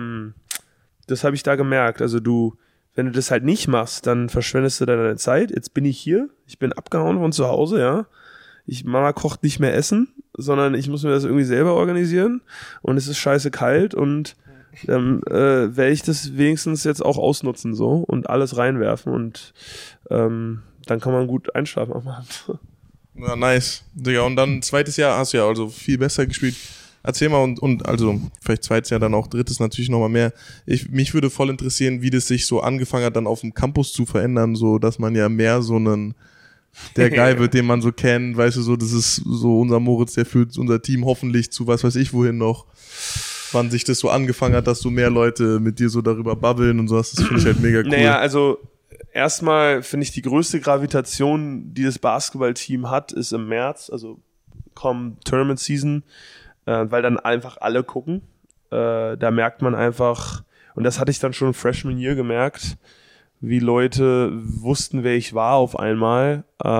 habe ich da gemerkt. Also wenn du das halt nicht machst, dann verschwendest du deine Zeit. Jetzt bin ich hier, ich bin abgehauen von zu Hause, ja. Mama kocht nicht mehr Essen, sondern ich muss mir das irgendwie selber organisieren und es ist scheiße kalt und dann werde ich das wenigstens jetzt auch ausnutzen so und alles reinwerfen und dann kann man gut einschlafen am Abend. Ja, nice. Digga, und dann zweites Jahr hast du ja also viel besser gespielt. Erzähl mal und also vielleicht zweites Jahr, dann auch drittes natürlich nochmal mehr. Mich würde voll interessieren, wie das sich so angefangen hat, dann auf dem Campus zu verändern, so dass man ja mehr so der Guy wird, den man so kennt, weißt du, so, das ist so unser Moritz, der führt unser Team hoffentlich zu was weiß ich wohin noch. Wann sich das so angefangen hat, dass so mehr Leute mit dir so darüber babbeln und so, das finde ich halt mega cool. Naja, also erstmal finde ich die größte Gravitation, die das Basketballteam hat, ist im März, also kommt Tournament Season, weil dann einfach alle gucken. Da merkt man einfach, und das hatte ich dann schon im Freshman Year gemerkt, wie Leute wussten, wer ich war auf einmal,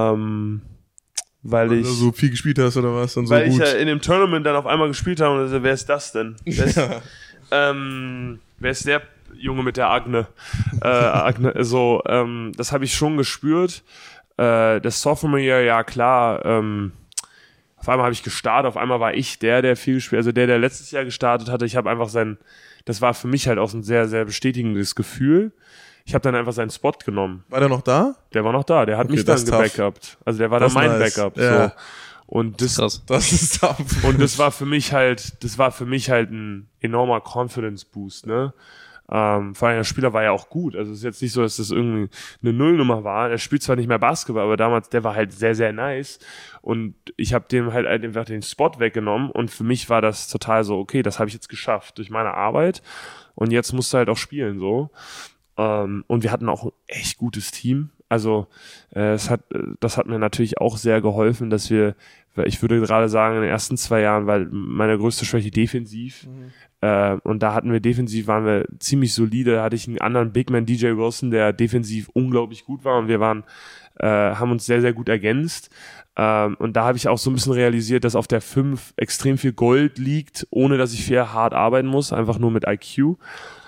weil ich so viel gespielt hast oder was? Und so weil gut. ich ja in dem Tournament dann auf einmal gespielt habe und also, wer ist das denn? Wer ist der Junge mit der Agne? So, das habe ich schon gespürt. Das Sophomore Year, ja klar, auf einmal habe ich gestartet, auf einmal war ich der viel gespielt, also der letztes Jahr gestartet hatte. Ich habe einfach das war für mich halt auch ein sehr, sehr bestätigendes Gefühl. Ich habe dann einfach seinen Spot genommen. War der noch da? Der war noch da, der hat mich dann gebackupt. Also der war dann mein Backup. Ja. So. Und das ist tough. Und das war für mich halt ein enormer Confidence Boost, ne? Vor allem der Spieler war ja auch gut. Also es ist jetzt nicht so, dass das irgendwie eine Nullnummer war. Er spielt zwar nicht mehr Basketball, aber damals, der war halt sehr, sehr nice. Und ich habe dem halt einfach den Spot weggenommen. Und für mich war das total so, okay, das habe ich jetzt geschafft durch meine Arbeit. Und jetzt musst du halt auch spielen, so. Und wir hatten auch ein echt gutes Team. Also das hat mir natürlich auch sehr geholfen, dass ich würde gerade sagen, in den ersten 2 Jahren war meine größte Schwäche defensiv. Und da waren wir ziemlich solide. Da hatte ich einen anderen Bigman, DJ Wilson, der defensiv unglaublich gut war und wir haben uns sehr, sehr gut ergänzt. Und da habe ich auch so ein bisschen realisiert, dass auf der 5 extrem viel Gold liegt, ohne dass ich viel hart arbeiten muss, einfach nur mit IQ.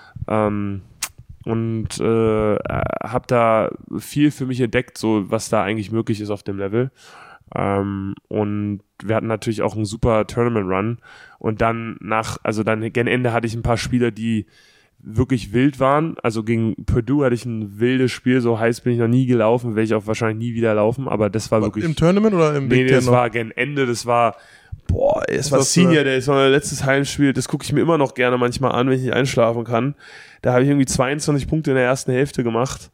Und habe da viel für mich entdeckt, so was da eigentlich möglich ist auf dem Level. Und wir hatten natürlich auch einen super Tournament-Run. Und dann gegen Ende hatte ich ein paar Spieler, die wirklich wild waren. Also gegen Purdue hatte ich ein wildes Spiel, so heiß bin ich noch nie gelaufen, werde ich auch wahrscheinlich nie wieder laufen, aber das war wirklich... Im Tournament oder im Big Ten? Nee, das war gegen Ende, das war Senior Day, das war mein letztes Heimspiel, das gucke ich mir immer noch gerne manchmal an, wenn ich nicht einschlafen kann. Da habe ich irgendwie 22 Punkte in der ersten Hälfte gemacht.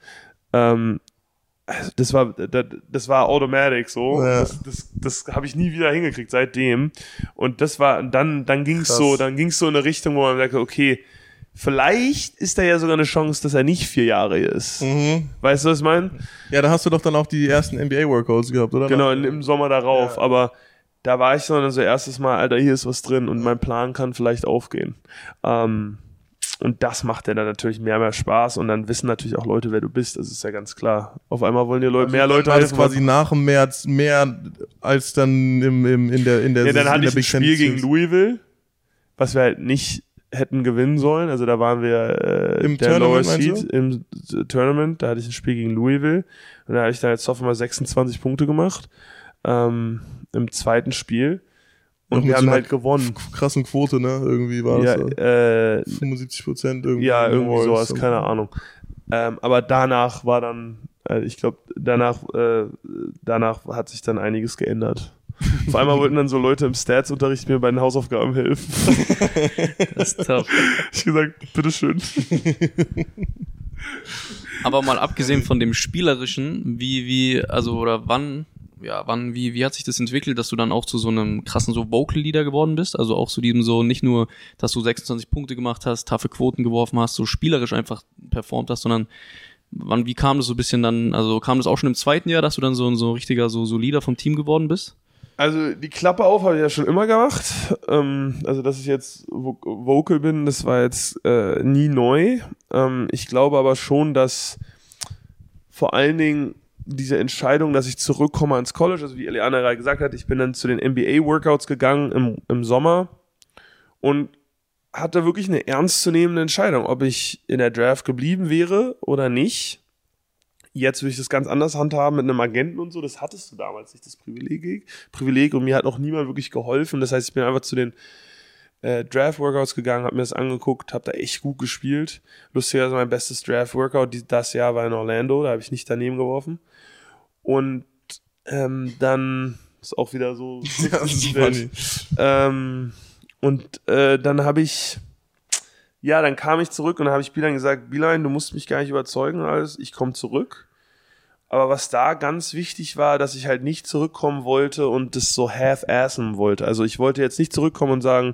Das war automatic so. Ja. Das habe ich nie wieder hingekriegt seitdem. Und das war, dann ging's so in eine Richtung, wo man sagt, okay, vielleicht ist da ja sogar eine Chance, dass er nicht 4 Jahre ist. Mhm. Weißt du, was ich meine? Ja, da hast du doch dann auch die ersten NBA-Workouts gehabt, oder? Genau, im Sommer darauf. Ja. Aber da war ich so erstes Mal, Alter, hier ist was drin und mein Plan kann vielleicht aufgehen. Und das macht ja dann natürlich mehr Spaß und dann wissen natürlich auch Leute, wer du bist, das ist ja ganz klar. Auf einmal wollen die Leute, mehr Leute halt quasi nach dem März mehr als dann in der ja, dann hatte ich ein Spiel gegen Louisville, was wir halt nicht hätten gewinnen sollen. Also da waren wir im der Lower Tournament, Seed im Tournament, da hatte ich ein Spiel gegen Louisville und da habe ich dann als Sophomore 26 Punkte gemacht im zweiten Spiel. Und wir haben halt gewonnen. Krassen Quote, ne? Irgendwie war das so. 75% irgendwie. Ja, irgendwie sowas, keine Ahnung. Aber danach war dann, ich glaube, danach hat sich dann einiges geändert. Vor allem wollten dann so Leute im Stats-Unterricht mir bei den Hausaufgaben helfen. Das ist tough. Ich gesagt, bitteschön. Aber mal abgesehen von dem Spielerischen, wie hat sich das entwickelt, dass du dann auch zu so einem krassen so Vocal-Leader geworden bist? Also auch zu diesem so, nicht nur, dass du 26 Punkte gemacht hast, taffe Quoten geworfen hast, so spielerisch einfach performt hast, sondern wie kam das so ein bisschen dann, also kam das auch schon im zweiten Jahr, dass du dann so richtiger so Leader vom Team geworden bist? Also die Klappe auf habe ich ja schon immer gemacht. Also dass ich jetzt Vocal bin, das war jetzt nie neu. Ich glaube aber schon, dass vor allen Dingen diese Entscheidung, dass ich zurückkomme ans College, also wie Eliana gerade gesagt hat, ich bin dann zu den NBA-Workouts gegangen im Sommer und hatte wirklich eine ernstzunehmende Entscheidung, ob ich in der Draft geblieben wäre oder nicht. Jetzt würde ich das ganz anders handhaben mit einem Agenten und so, das hattest du damals nicht, das Privileg und mir hat auch niemand wirklich geholfen. Das heißt, ich bin einfach zu den Draft-Workouts gegangen, habe mir das angeguckt, habe da echt gut gespielt. Lustigerweise mein bestes Draft-Workout das Jahr war in Orlando, da habe ich nicht daneben geworfen. Und dann ist auch wieder so ja, das ist funny. Dann habe ich dann kam ich zurück und dann habe ich Beeline gesagt, Beeline, du musst mich gar nicht überzeugen und alles, ich komme zurück. Aber was da ganz wichtig war, dass ich halt nicht zurückkommen wollte und das so half-assen wollte. Also ich wollte jetzt nicht zurückkommen und sagen,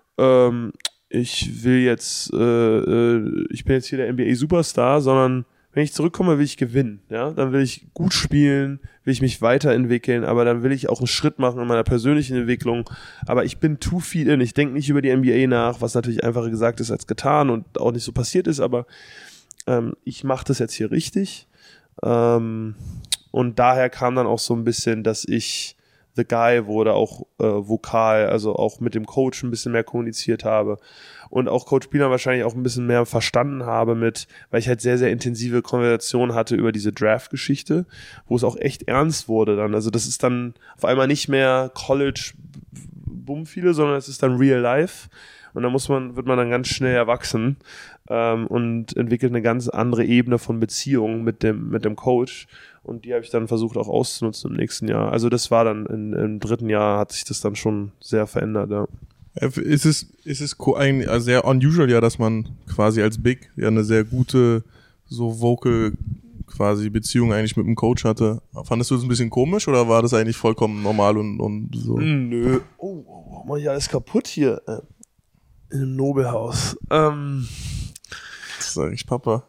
ich bin jetzt hier der NBA-Superstar, sondern wenn ich zurückkomme, will ich gewinnen, ja, dann will ich gut spielen, will ich mich weiterentwickeln, aber dann will ich auch einen Schritt machen in meiner persönlichen Entwicklung, aber ich bin too viel in, ich denke nicht über die NBA nach, was natürlich einfacher gesagt ist als getan und auch nicht so passiert ist, aber ich mache das jetzt hier richtig, und daher kam dann auch so ein bisschen, dass ich the guy wurde, auch vokal, also auch mit dem Coach ein bisschen mehr kommuniziert habe und auch Coach Bieler wahrscheinlich auch ein bisschen mehr verstanden habe weil ich halt sehr, sehr intensive Konversationen hatte über diese Draft-Geschichte, wo es auch echt ernst wurde dann. Also das ist dann auf einmal nicht mehr College-Bummfiele, sondern es ist dann Real Life und da wird man dann ganz schnell erwachsen und entwickelt eine ganz andere Ebene von Beziehung mit dem Coach. Und die habe ich dann versucht auch auszunutzen im nächsten Jahr. Also das war dann im 3. Jahr hat sich das dann schon sehr verändert, ja. Ist es eigentlich sehr unusual, ja, dass man quasi als Big ja eine sehr gute, so vocal quasi Beziehung eigentlich mit dem Coach hatte. Fandest du das ein bisschen komisch oder war das eigentlich vollkommen normal und so? Nö. Oh, mach ich alles kaputt hier in einem Nobelhaus. Das ist eigentlich Papa.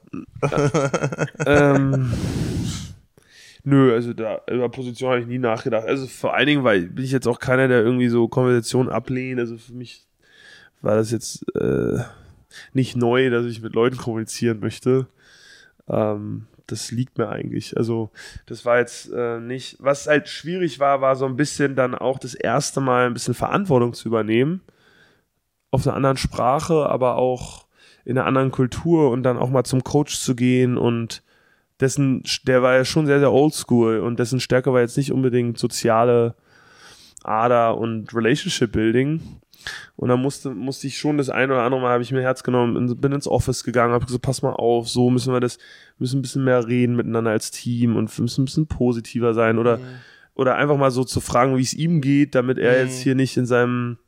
Nö, also da über Position habe ich nie nachgedacht. Also vor allen Dingen, weil bin ich jetzt auch keiner, der irgendwie so Konversationen ablehnt. Also für mich war das jetzt nicht neu, dass ich mit Leuten kommunizieren möchte. Das liegt mir eigentlich. Also das war jetzt nicht. Was halt schwierig war so ein bisschen dann auch das erste Mal ein bisschen Verantwortung zu übernehmen. Auf einer anderen Sprache, aber auch in einer anderen Kultur und dann auch mal zum Coach zu gehen und der war ja schon sehr, sehr oldschool und dessen Stärke war jetzt nicht unbedingt soziale Ader und Relationship Building. Und dann musste ich schon das ein oder andere Mal, habe ich mir Herz genommen, bin ins Office gegangen, habe gesagt, pass mal auf, so müssen ein bisschen mehr reden miteinander als Team und müssen ein bisschen positiver sein oder einfach mal so zu fragen, wie es ihm geht, damit er jetzt hier nicht in seinem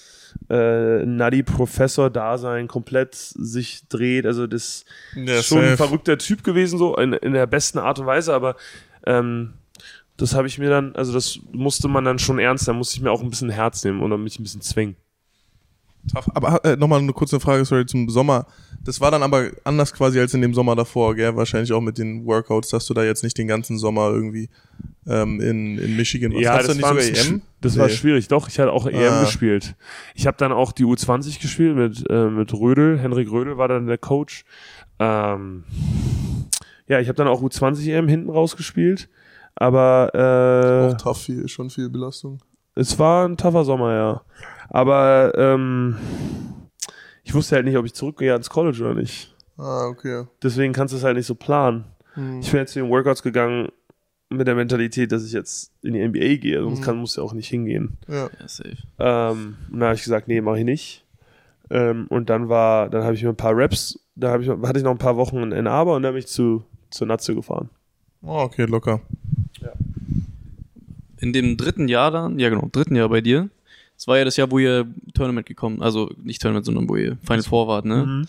Nutty-Professor-Dasein komplett sich dreht. Also das ist schon ein verrückter Typ gewesen, so in der besten Art und Weise, aber das habe ich mir dann, also das musste man dann schon ernst, da musste ich mir auch ein bisschen Herz nehmen oder mich ein bisschen zwingen. Aber nochmal eine kurze Frage, sorry, zum Sommer. Das war dann aber anders quasi als in dem Sommer davor, gell? Wahrscheinlich auch mit den Workouts, dass du da jetzt nicht den ganzen Sommer irgendwie in Michigan warst. Ja, hast du nicht sogar EM? Das war schwierig, doch. Ich hatte auch EM gespielt. Ich habe dann auch die U20 gespielt mit Rödel. Henrik Rödel war dann der Coach. Ja, ich habe dann auch U20 EM hinten rausgespielt. Aber auch tough, schon viel Belastung. Es war ein tougher Sommer, ja. Aber ich wusste halt nicht, ob ich zurückgehe ans College oder nicht. Ah, okay. Deswegen kannst du es halt nicht so planen. Ich bin jetzt zu den Workouts gegangen mit der Mentalität, dass ich jetzt in die NBA gehe. Sonst muss ja auch nicht hingehen. Ja, safe. Und dann habe ich gesagt, nee, mache ich nicht. Und dann habe ich mir ein paar Raps, hatte ich noch ein paar Wochen in Ann Arbor und dann bin ich zur Natze gefahren. Oh, okay, locker. Ja. In dem 3. Jahr dann, ja genau, 3. Jahr bei dir, das war ja das Jahr, wo ihr Tournament gekommen, also nicht Tournament, sondern wo ihr Final Four wart, ne?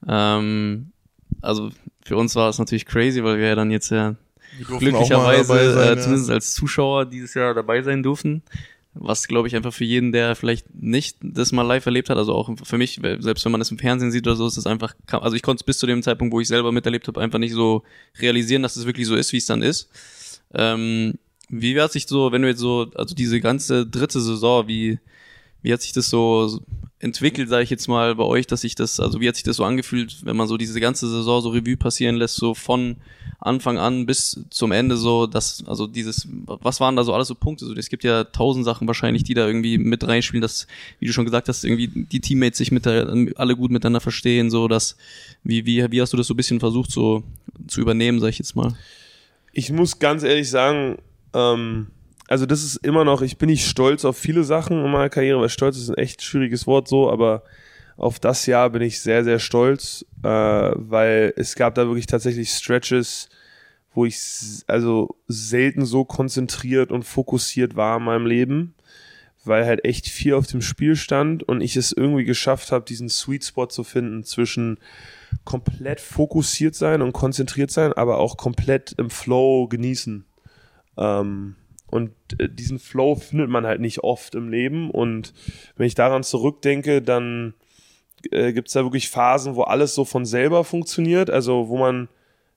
Also für uns war es natürlich crazy, weil wir ja dann jetzt ja glücklicherweise zumindest als Zuschauer dieses Jahr dabei sein durften. Was, glaube ich, einfach für jeden, der vielleicht nicht das mal live erlebt hat, also auch für mich, selbst wenn man das im Fernsehen sieht oder so, ist das einfach, also ich konnte es bis zu dem Zeitpunkt, wo ich selber miterlebt habe, einfach nicht so realisieren, dass es wirklich so ist, wie es dann ist. Wie hat sich so, wenn du jetzt so, also diese ganze 3. Saison, wie hat sich das so entwickelt, sage ich jetzt mal, bei euch, wie hat sich das so angefühlt, wenn man so diese ganze Saison so Revue passieren lässt, so von Anfang an bis zum Ende so, was waren da so alles so Punkte? So, es gibt ja 1000 Sachen wahrscheinlich, die da irgendwie mit reinspielen, dass, wie du schon gesagt hast, irgendwie die Teammates sich alle gut miteinander verstehen, so, wie hast du das so ein bisschen versucht so zu übernehmen, sag ich jetzt mal? Ich muss ganz ehrlich sagen, also das ist immer noch, ich bin nicht stolz auf viele Sachen in meiner Karriere, weil stolz ist ein echt schwieriges Wort so, aber auf das Jahr bin ich sehr, sehr stolz, weil es gab da wirklich tatsächlich Stretches, wo ich also selten so konzentriert und fokussiert war in meinem Leben, weil halt echt viel auf dem Spiel stand und ich es irgendwie geschafft habe, diesen Sweet Spot zu finden zwischen komplett fokussiert sein und konzentriert sein, aber auch komplett im Flow genießen. Und diesen Flow findet man halt nicht oft im Leben und wenn ich daran zurückdenke, dann gibt es da wirklich Phasen, wo alles so von selber funktioniert, also wo man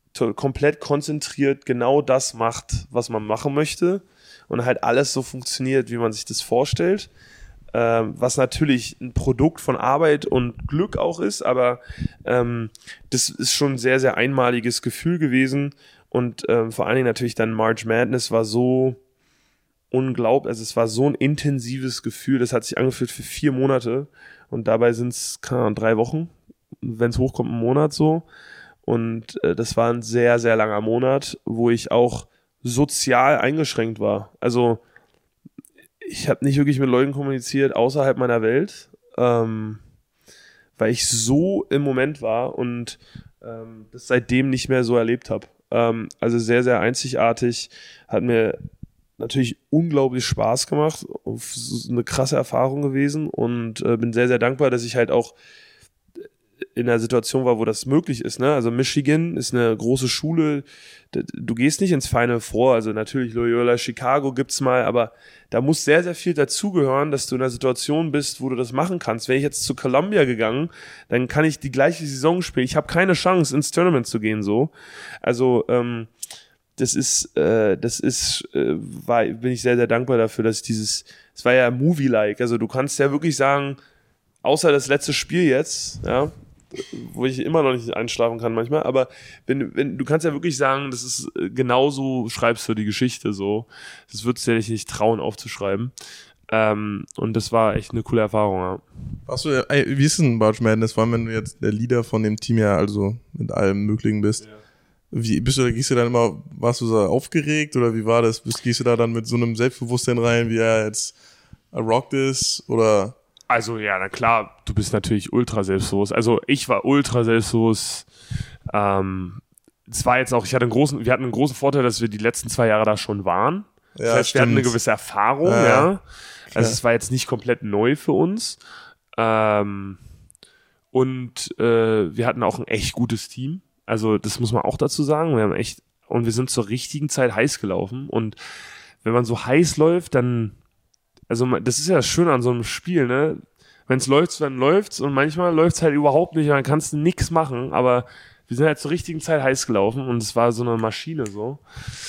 komplett konzentriert genau das macht, was man machen möchte und halt alles so funktioniert, wie man sich das vorstellt. Was natürlich ein Produkt von Arbeit und Glück auch ist, aber das ist schon ein sehr, sehr einmaliges Gefühl gewesen und vor allen Dingen natürlich dann March Madness war so unglaublich, also es war so ein intensives Gefühl, das hat sich angefühlt für 4 Monate und dabei sind es 3 Wochen, wenn es hochkommt, ein Monat so und das war ein sehr, sehr langer Monat, wo ich auch sozial eingeschränkt war, also ich habe nicht wirklich mit Leuten kommuniziert außerhalb meiner Welt, weil ich so im Moment war und das seitdem nicht mehr so erlebt habe. Also sehr, sehr einzigartig, hat mir natürlich unglaublich Spaß gemacht, eine krasse Erfahrung gewesen und bin sehr, sehr dankbar, dass ich halt auch in einer Situation war, wo das möglich ist. Ne? Also Michigan ist eine große Schule, du gehst nicht ins Final Four, also natürlich Loyola Chicago gibt's mal, aber da muss sehr, sehr viel dazugehören, dass du in einer Situation bist, wo du das machen kannst. Wäre ich jetzt zu Columbia gegangen, dann kann ich die gleiche Saison spielen. Ich habe keine Chance, ins Tournament zu gehen so. Also bin ich sehr, sehr dankbar dafür, dass es war ja Movie-like, also du kannst ja wirklich sagen, außer das letzte Spiel jetzt, ja, wo ich immer noch nicht einschlafen kann manchmal, aber wenn du kannst ja wirklich sagen, das ist genauso schreibst du die Geschichte so. Das würdest du dir nicht trauen aufzuschreiben. Und das war echt eine coole Erfahrung, ja. Wie ist denn March Madness, vor allem wenn du jetzt der Leader von dem Team ja also mit allem Möglichen bist? Ja. Gehst du dann immer, warst du so aufgeregt oder wie war das? Gehst du da dann mit so einem Selbstbewusstsein rein, wie er jetzt rockt ist oder? Also ja, na klar, du bist natürlich ultra selbstbewusst. Also ich war ultra selbstbewusst. Es war jetzt auch, wir hatten einen großen Vorteil, dass wir die letzten 2 Jahre da schon waren. Das heißt, wir hatten eine gewisse Erfahrung, ja. Also es war jetzt nicht komplett neu für uns. Und wir hatten auch ein echt gutes Team. Also das muss man auch dazu sagen. Wir sind zur richtigen Zeit heiß gelaufen. Und wenn man so heiß läuft, dann also das ist ja das Schöne an so einem Spiel, ne? Wenn es läuft, dann läuft's und manchmal läuft's halt überhaupt nicht, dann kannst du nichts machen, aber wir sind halt zur richtigen Zeit heiß gelaufen und es war so eine Maschine so.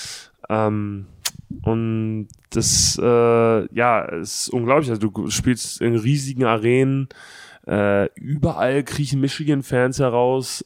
Und das, ist unglaublich. Also du spielst in riesigen Arenen, überall kriechen Michigan-Fans heraus.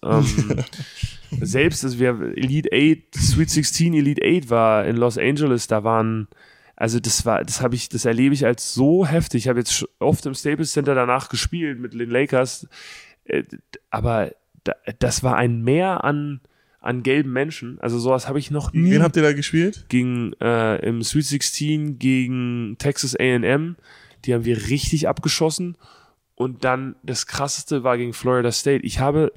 Selbst, also wir Elite 8, Sweet 16 Elite 8 war in Los Angeles, da waren also das erlebe ich als so heftig. Ich habe jetzt oft im Staples Center danach gespielt mit den Lakers, aber das war ein Meer an gelben Menschen. Also sowas habe ich noch nie. Wen habt ihr da gespielt? Im Sweet 16 gegen Texas A&M. Die haben wir richtig abgeschossen. Und dann das Krasseste war gegen Florida State.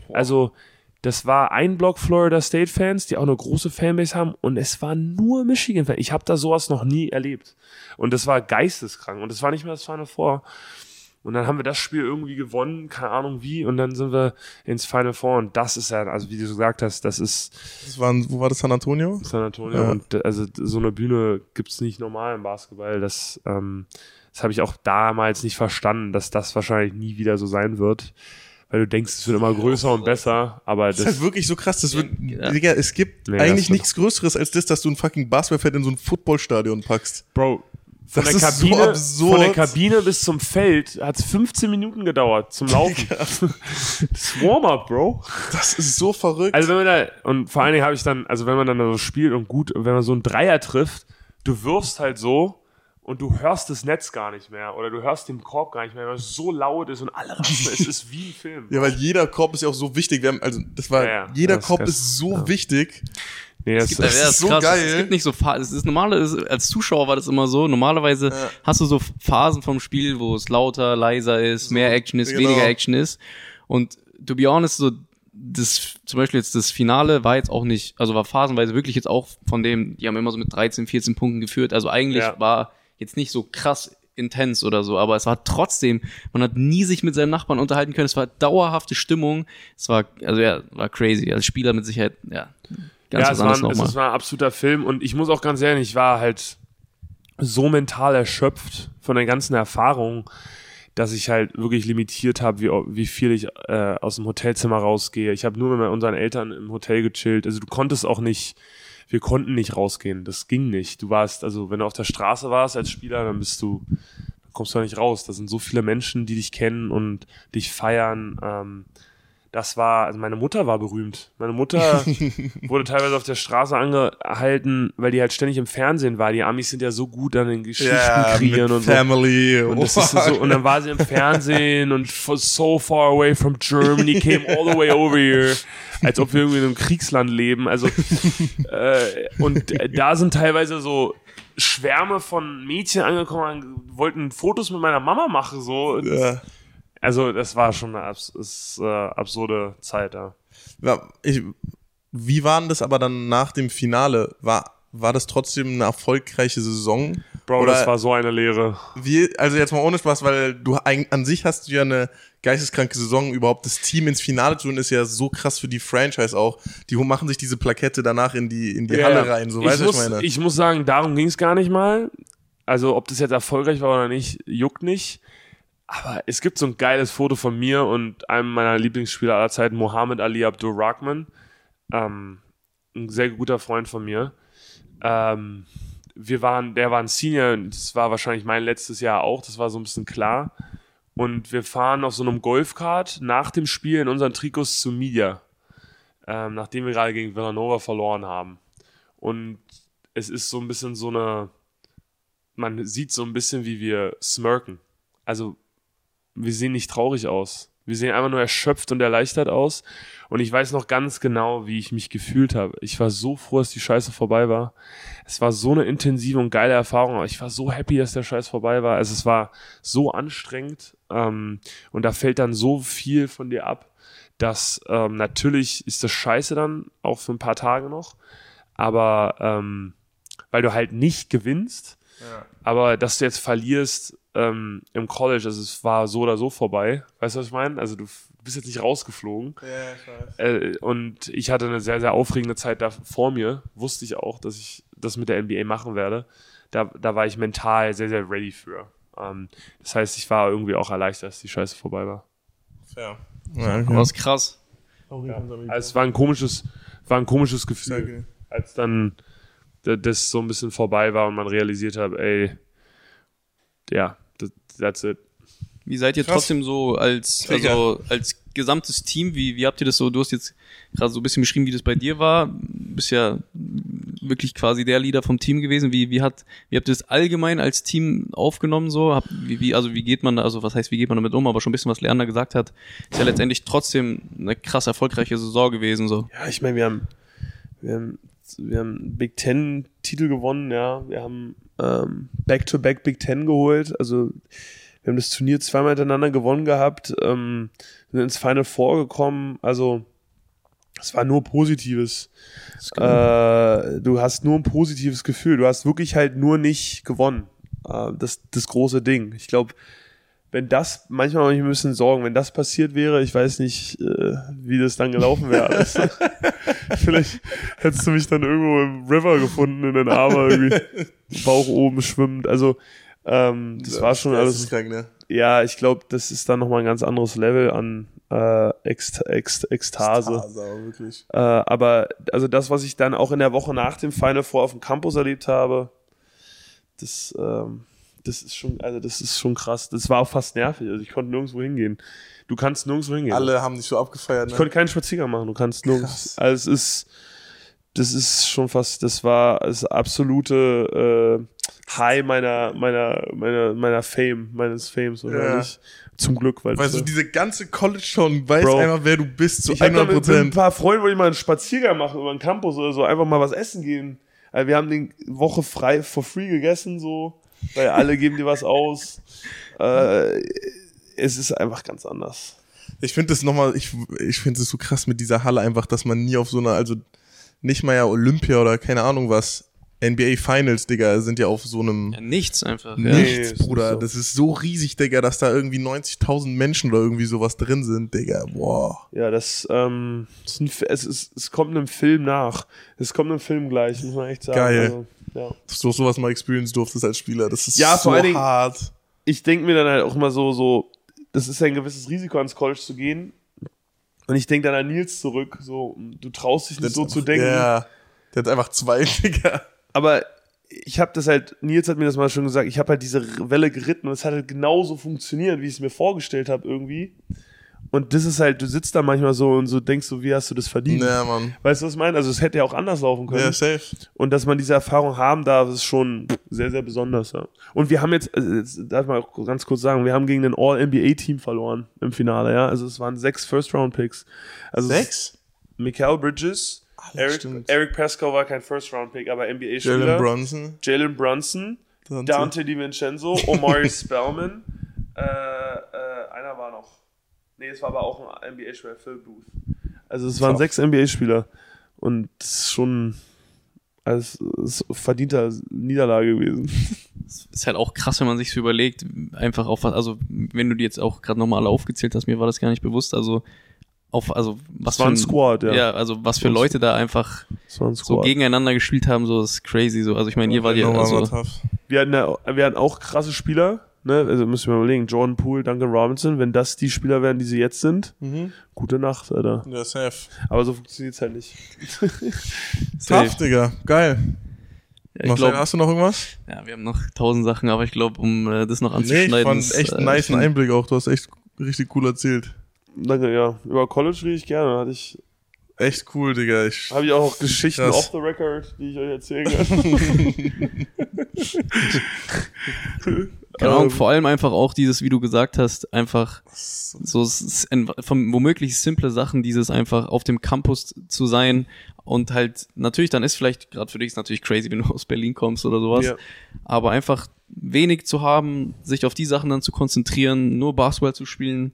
Das war ein Block Florida State Fans, die auch eine große Fanbase haben und es war nur Michigan Fans. Ich habe da sowas noch nie erlebt. Und das war geisteskrank und das war nicht mehr das Final Four. Und dann haben wir das Spiel irgendwie gewonnen, keine Ahnung wie, und dann sind wir ins Final Four und das ist ja, also wie du gesagt hast, wo war das, San Antonio? San Antonio, ja. Und also so eine Bühne gibt's nicht normal im Basketball. Das habe ich auch damals nicht verstanden, dass das wahrscheinlich nie wieder so sein wird. Weil du denkst, es wird immer größer und besser, aber das ist halt wirklich so krass. Digga, es gibt eigentlich nichts Größeres als das, dass du ein fucking Basketballfeld in so ein Footballstadion packst. Bro, von der Kabine bis zum Feld hat es 15 Minuten gedauert zum Laufen. Das ist Warm-up, Bro. Das ist so verrückt. Also und vor allen Dingen habe ich dann, also wenn man dann so spielt und gut, wenn man so einen Dreier trifft, du wirfst halt so und du hörst das Netz gar nicht mehr oder du hörst den Korb gar nicht mehr, weil es so laut ist und alle rasten. Es ist wie ein Film. Ja, weil jeder Korb ist ja auch so wichtig. Jeder Korb ist so wichtig. Nee, das ist so krass. Geil. Es gibt nicht so Phasen. Als Zuschauer war das immer so. Normalerweise hast du so Phasen vom Spiel, wo es lauter, leiser ist, mehr Action ist, weniger Action ist. Und to be honest, so zum Beispiel jetzt das Finale war jetzt auch nicht, also war phasenweise wirklich jetzt auch von dem, die haben immer so mit 13, 14 Punkten geführt. Also eigentlich war jetzt nicht so krass intens oder so, aber es war trotzdem, man hat nie sich mit seinem Nachbarn unterhalten können. Es war dauerhafte Stimmung. Es war, war crazy. Als Spieler mit Sicherheit, es war ein absoluter Film und ich muss auch ganz ehrlich, ich war halt so mental erschöpft von der ganzen Erfahrung, dass ich halt wirklich limitiert habe, wie viel ich aus dem Hotelzimmer rausgehe. Ich habe nur mit unseren Eltern im Hotel gechillt. Also wir konnten nicht rausgehen. Das ging nicht. Also wenn du auf der Straße warst als Spieler, dann kommst du da nicht raus. Da sind so viele Menschen, die dich kennen und dich feiern. Also meine Mutter war berühmt. Meine Mutter wurde teilweise auf der Straße angehalten, weil die halt ständig im Fernsehen war. Die Amis sind ja so gut an den Geschichten kreieren und Family. so. Und, das ist so. Und dann war sie im Fernsehen und so far away from Germany, came all the way over here. Als ob wir irgendwie in einem Kriegsland leben. Also, und da sind teilweise so Schwärme von Mädchen angekommen, wollten Fotos mit meiner Mama machen, so. Ja. Also, das war schon eine absurde Zeit, ja. Wie war denn das aber dann nach dem Finale? War das trotzdem eine erfolgreiche Saison? Bro, Oder das war so eine Lehre. Also jetzt mal ohne Spaß, weil du an sich hast du ja eine geisteskranke Saison. Überhaupt das Team ins Finale zu tun, ist ja so krass für die Franchise auch. Die machen sich diese Plakette danach in die Halle rein. So, weißt du, was ich meine? Ich muss sagen, darum ging es gar nicht mal. Also, ob das jetzt erfolgreich war oder nicht, juckt nicht. Aber es gibt so ein geiles Foto von mir und einem meiner Lieblingsspieler aller Zeiten, Mohammed Ali Abdur Rahman. Ein sehr guter Freund von mir. Der war ein Senior, das war wahrscheinlich mein letztes Jahr auch, das war so ein bisschen klar. Und wir fahren auf so einem Golfkart nach dem Spiel in unseren Trikots zu Media, nachdem wir gerade gegen Villanova verloren haben. Und es ist so ein bisschen man sieht so ein bisschen, wie wir smirken. Also, wir sehen nicht traurig aus. Wir sehen einfach nur erschöpft und erleichtert aus. Und ich weiß noch ganz genau, wie ich mich gefühlt habe. Ich war so froh, dass die Scheiße vorbei war. Es war so eine intensive und geile Erfahrung. Aber ich war so happy, dass der Scheiß vorbei war. Also es war so anstrengend. Und da fällt dann so viel von dir ab, dass natürlich ist das Scheiße dann auch für ein paar Tage noch. Aber weil du halt nicht gewinnst. Ja. Aber dass du jetzt verlierst im College, also es war so oder so vorbei. Weißt du, was ich meine? Also du bist jetzt nicht rausgeflogen. Ja, ich weiß. Und ich hatte eine sehr, sehr aufregende Zeit da vor mir. Wusste ich auch, dass ich das mit der NBA machen werde. Da war ich mental sehr, sehr ready für. Das heißt, ich war irgendwie auch erleichtert, dass die Scheiße vorbei war. Ja. Okay. Aber das ist krass. Ja. Also es war ein komisches Gefühl, als dann das so ein bisschen vorbei war und man realisiert hat, ey, ja, that's it. Wie seid ihr trotzdem so als gesamtes Team? Wie habt ihr das so? Du hast jetzt gerade so ein bisschen beschrieben, wie das bei dir war. Du bist ja wirklich quasi der Leader vom Team gewesen. Wie habt ihr das allgemein als Team aufgenommen so? Wie geht man damit um? Aber schon ein bisschen, was Leander gesagt hat, ist ja letztendlich trotzdem eine krass erfolgreiche Saison gewesen so. Ja, ich meine, wir haben Big Ten Titel gewonnen, ja. Wir haben Back-to-Back Big Ten geholt. Also wir haben das Turnier zweimal hintereinander gewonnen gehabt, sind ins Final Four gekommen. Also es war nur Positives. Du hast nur ein positives Gefühl. Du hast wirklich halt nur nicht gewonnen. Das große Ding. Ich glaube, manchmal habe ich ein bisschen Sorgen, wenn das passiert wäre, ich weiß nicht, wie das dann gelaufen wäre. Vielleicht hättest du mich dann irgendwo im River gefunden, in den Armen irgendwie, Bauch oben schwimmend. Also, das war schon alles. Krank, ne? Ja, ich glaube, das ist dann nochmal ein ganz anderes Level an Ekstase. Aber wirklich. Aber also das, was ich dann auch in der Woche nach dem Final Four auf dem Campus erlebt habe, das ist schon krass. Das war auch fast nervig. Also ich konnte nirgendwo hingehen. Du kannst nirgendwo hingehen. Alle haben dich so abgefeiert, ne? Ich konnte keinen Spaziergang machen. Du kannst nirgends. Also das ist schon fast, das war das absolute High meines Fames, oder nicht? Zum Glück, weil du diese ganze College schon weißt einfach, wer du bist zu 100%. Mit ein paar Freunden wollte ich mal einen Spaziergang machen über den Campus oder so, einfach mal was essen gehen. Also wir haben die Woche frei for free gegessen, so, weil alle geben dir was aus. Es ist einfach ganz anders. Ich finde das ich finde es so krass mit dieser Halle einfach, dass man nie auf so einer, also nicht mal ja Olympia oder keine Ahnung was, NBA Finals, Digga, sind ja auf so einem... Ja, nichts einfach. Nichts, ja. Bruder. Das ist so riesig, Digga, dass da irgendwie 90.000 Menschen oder irgendwie sowas drin sind, Digga. Boah. Ja, es kommt einem Film nach. Es kommt einem Film gleich, muss man echt sagen. Geil. Also, ja. Dass du sowas mal experience durftest als Spieler, das ist ja, so hart. ich denke mir dann halt auch immer so, das ist ja ein gewisses Risiko, ans College zu gehen. Und ich denke dann an Nils zurück, so, du traust dich nicht so zu denken. Ja, der hat einfach 2, Digga. Aber ich habe das halt, Nils hat mir das mal schon gesagt, ich habe halt diese Welle geritten und es hat halt genauso funktioniert, wie ich es mir vorgestellt habe irgendwie. Und das ist halt, du sitzt da manchmal so und so denkst so, wie hast du das verdient? Ja, Mann. Weißt du, was ich meine? Also es hätte ja auch anders laufen können. Ja, safe. Und dass man diese Erfahrung haben darf, ist schon sehr, sehr besonders. Ja. Und wir haben jetzt darf ich mal auch ganz kurz sagen, wir haben gegen ein All-NBA-Team verloren im Finale. Ja, also es waren 6 First-Round-Picks. Also 6? Mikal Bridges, Eric Pascal war kein First-Round-Pick, aber NBA-Spieler. Jalen Brunson, Dante DiVincenzo, Omari Spellman, einer war noch. Nee, es war aber auch ein NBA-Spieler, Phil Booth. Also es waren 6 NBA-Spieler und das ist schon als verdienter Niederlage gewesen. Das ist halt auch krass, wenn man sich so überlegt, einfach auf was, also wenn du die jetzt auch gerade nochmal alle aufgezählt hast, mir war das gar nicht bewusst, also was für ein Squad, ja. Ja, also was für Leute da einfach so gegeneinander gespielt haben, so ist crazy, so, also ich meine, ihr wart ja, also wir hatten auch krasse Spieler, ne, also müssen wir mal überlegen, Jordan Poole, Duncan Robinson, wenn das die Spieler wären, die sie jetzt sind, gute Nacht, Alter. Ja, safe. Aber so funktioniert's halt nicht. Tough, Digga, geil. Ja, hast du noch irgendwas? Ja, wir haben noch 1000 Sachen, aber ich glaube, um das noch anzuschneiden. Nee, ich fand echt einen nice Einblick auch, du hast echt richtig cool erzählt. Danke, ja. Über College rede ich gerne, hatte ich. Echt cool, Digga. Habe ich auch Geschichten off the record, die ich euch erzählen kann. Genau, vor allem einfach auch dieses, wie du gesagt hast, einfach so womöglich simple Sachen, dieses einfach auf dem Campus zu sein und halt, natürlich, dann ist vielleicht, gerade für dich ist natürlich crazy, wenn du aus Berlin kommst oder sowas, aber einfach wenig zu haben, sich auf die Sachen dann zu konzentrieren, nur Basketball zu spielen,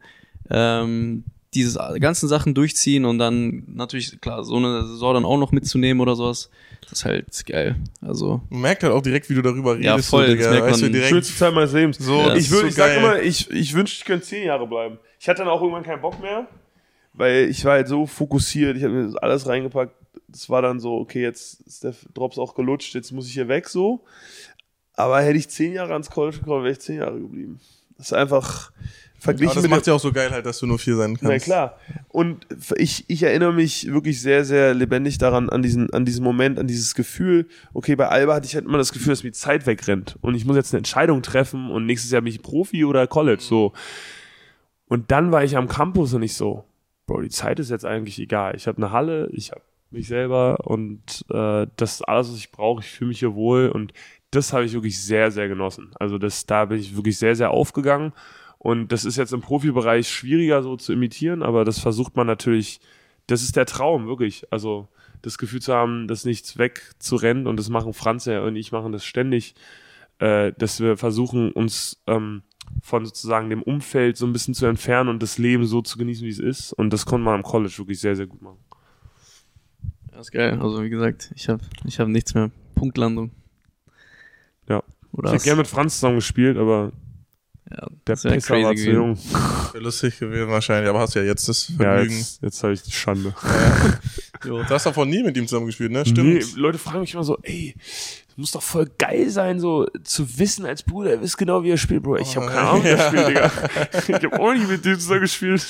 diese ganzen Sachen durchziehen und dann natürlich, klar, so eine Saison dann auch noch mitzunehmen oder sowas, das ist halt geil. Also man merkt halt auch direkt, wie du darüber redest. Ja, voll. So, Digga, das merkt man direkt. Schönste Zeit meines Lebens. So, ja, ich sag immer, ich wünschte, ich könnte 10 Jahre bleiben. Ich hatte dann auch irgendwann keinen Bock mehr, weil ich war halt so fokussiert, ich habe mir alles reingepackt. Das war dann so, okay, jetzt ist der Drops auch gelutscht, jetzt muss ich hier weg so. Aber hätte ich 10 Jahre ans College gekommen, wäre ich 10 Jahre geblieben. Das ist einfach verglichen aber das mit macht ja auch so geil halt, dass du nur 4 sein kannst. Na klar. Und ich erinnere mich wirklich sehr, sehr lebendig daran, an diesen Moment, an dieses Gefühl. Okay, bei Alba hatte ich halt immer das Gefühl, dass mir die Zeit wegrennt. Und ich muss jetzt eine Entscheidung treffen und nächstes Jahr bin ich Profi oder College, so. Und dann war ich am Campus und ich so, Bro, die Zeit ist jetzt eigentlich egal. Ich habe eine Halle, ich habe mich selber und das ist alles, was ich brauche. Ich fühle mich hier wohl und das habe ich wirklich sehr, sehr genossen. Also da bin ich wirklich sehr, sehr aufgegangen. Und das ist jetzt im Profibereich schwieriger so zu imitieren, aber das versucht man natürlich, das ist der Traum, wirklich. Also das Gefühl zu haben, das nichts wegzurennen und das machen Franz und ich machen das ständig, dass wir versuchen, uns von sozusagen dem Umfeld so ein bisschen zu entfernen und das Leben so zu genießen, wie es ist. Und das konnte man am College wirklich sehr, sehr gut machen. Das ist geil. Also wie gesagt, ich hab nichts mehr. Punktlandung. Ja. Oder ich hätte gerne mit Franz zusammen gespielt, aber ja, der Pisser war zu jung. Wäre lustig gewesen wahrscheinlich, aber hast ja jetzt das Vergnügen. Ja, jetzt habe ich die Schande. Du hast davon nie mit ihm zusammen gespielt, ne? Stimmt. Nee, Leute fragen mich immer so, ey, das muss doch voll geil sein, so zu wissen als Bruder, er wisst genau, wie er spielt, Bro. Ich habe keine Ahnung, wie er spielt, Digga. Ich habe auch nicht mit dem zusammen gespielt.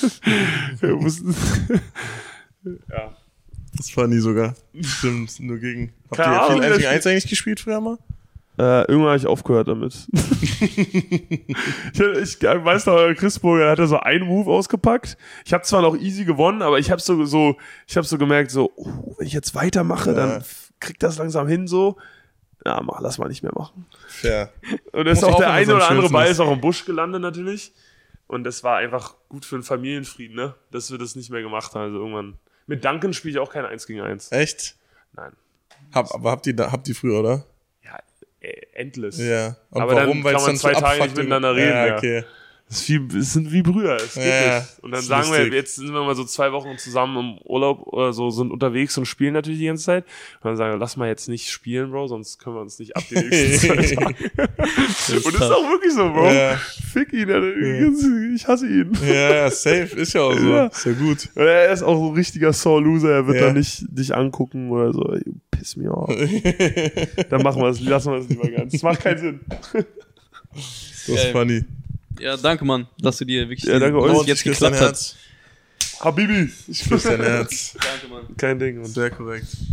Ja. Das war nie sogar. Stimmt, nur gegen. Habt Keine ihr Ahnung, viel wie 1 gegen 1 eigentlich gespielt früher mal? Irgendwann habe ich aufgehört damit. ich weiß noch, Chris Burger hat so einen Move ausgepackt. Ich habe zwar noch easy gewonnen, aber ich habe so gemerkt, so, wenn ich jetzt weitermache, dann kriegt das langsam hin, so. Ja, lass mal nicht mehr machen. Ja. Und das ist auch der eine oder andere Ball ist auch im Busch gelandet natürlich. Und das war einfach gut für den Familienfrieden, ne? Dass wir das nicht mehr gemacht haben. Also irgendwann. Mit Duncan spiele ich auch kein 1 gegen 1. Echt? Nein. Aber habt ihr früher, oder? Ja, endless. Ja. Und aber warum? dann kann man 2 Tage nicht miteinander reden. Ja, okay. Es sind wie Brüder, es geht nicht. Und dann sagen lustig. wir, jetzt sind wir mal so 2 Wochen zusammen im Urlaub oder so, sind unterwegs und spielen natürlich die ganze Zeit. Und dann sagen wir, lass mal jetzt nicht spielen, Bro, sonst können wir uns nicht ab die nächsten 2 Tage. Und das ist auch wirklich so, Bro. Ja. Fick ihn, Alter. Ich hasse ihn. Ja, safe, ist ja auch so. Ja. Ist ja gut. Und er ist auch so ein richtiger Sore-Loser, er wird dann nicht dich angucken oder so. Ey, piss me off. Dann lassen wir es lieber ganz. Das macht keinen Sinn. Das ist funny. Ja, danke, Mann, dass du dir wirklich Ja, danke euch. dass es Und jetzt ich küsse dein geklappt hat. Herz. Habibi. Ich küsse dein Herz. Danke, Mann. Kein Ding. Und Sehr korrekt.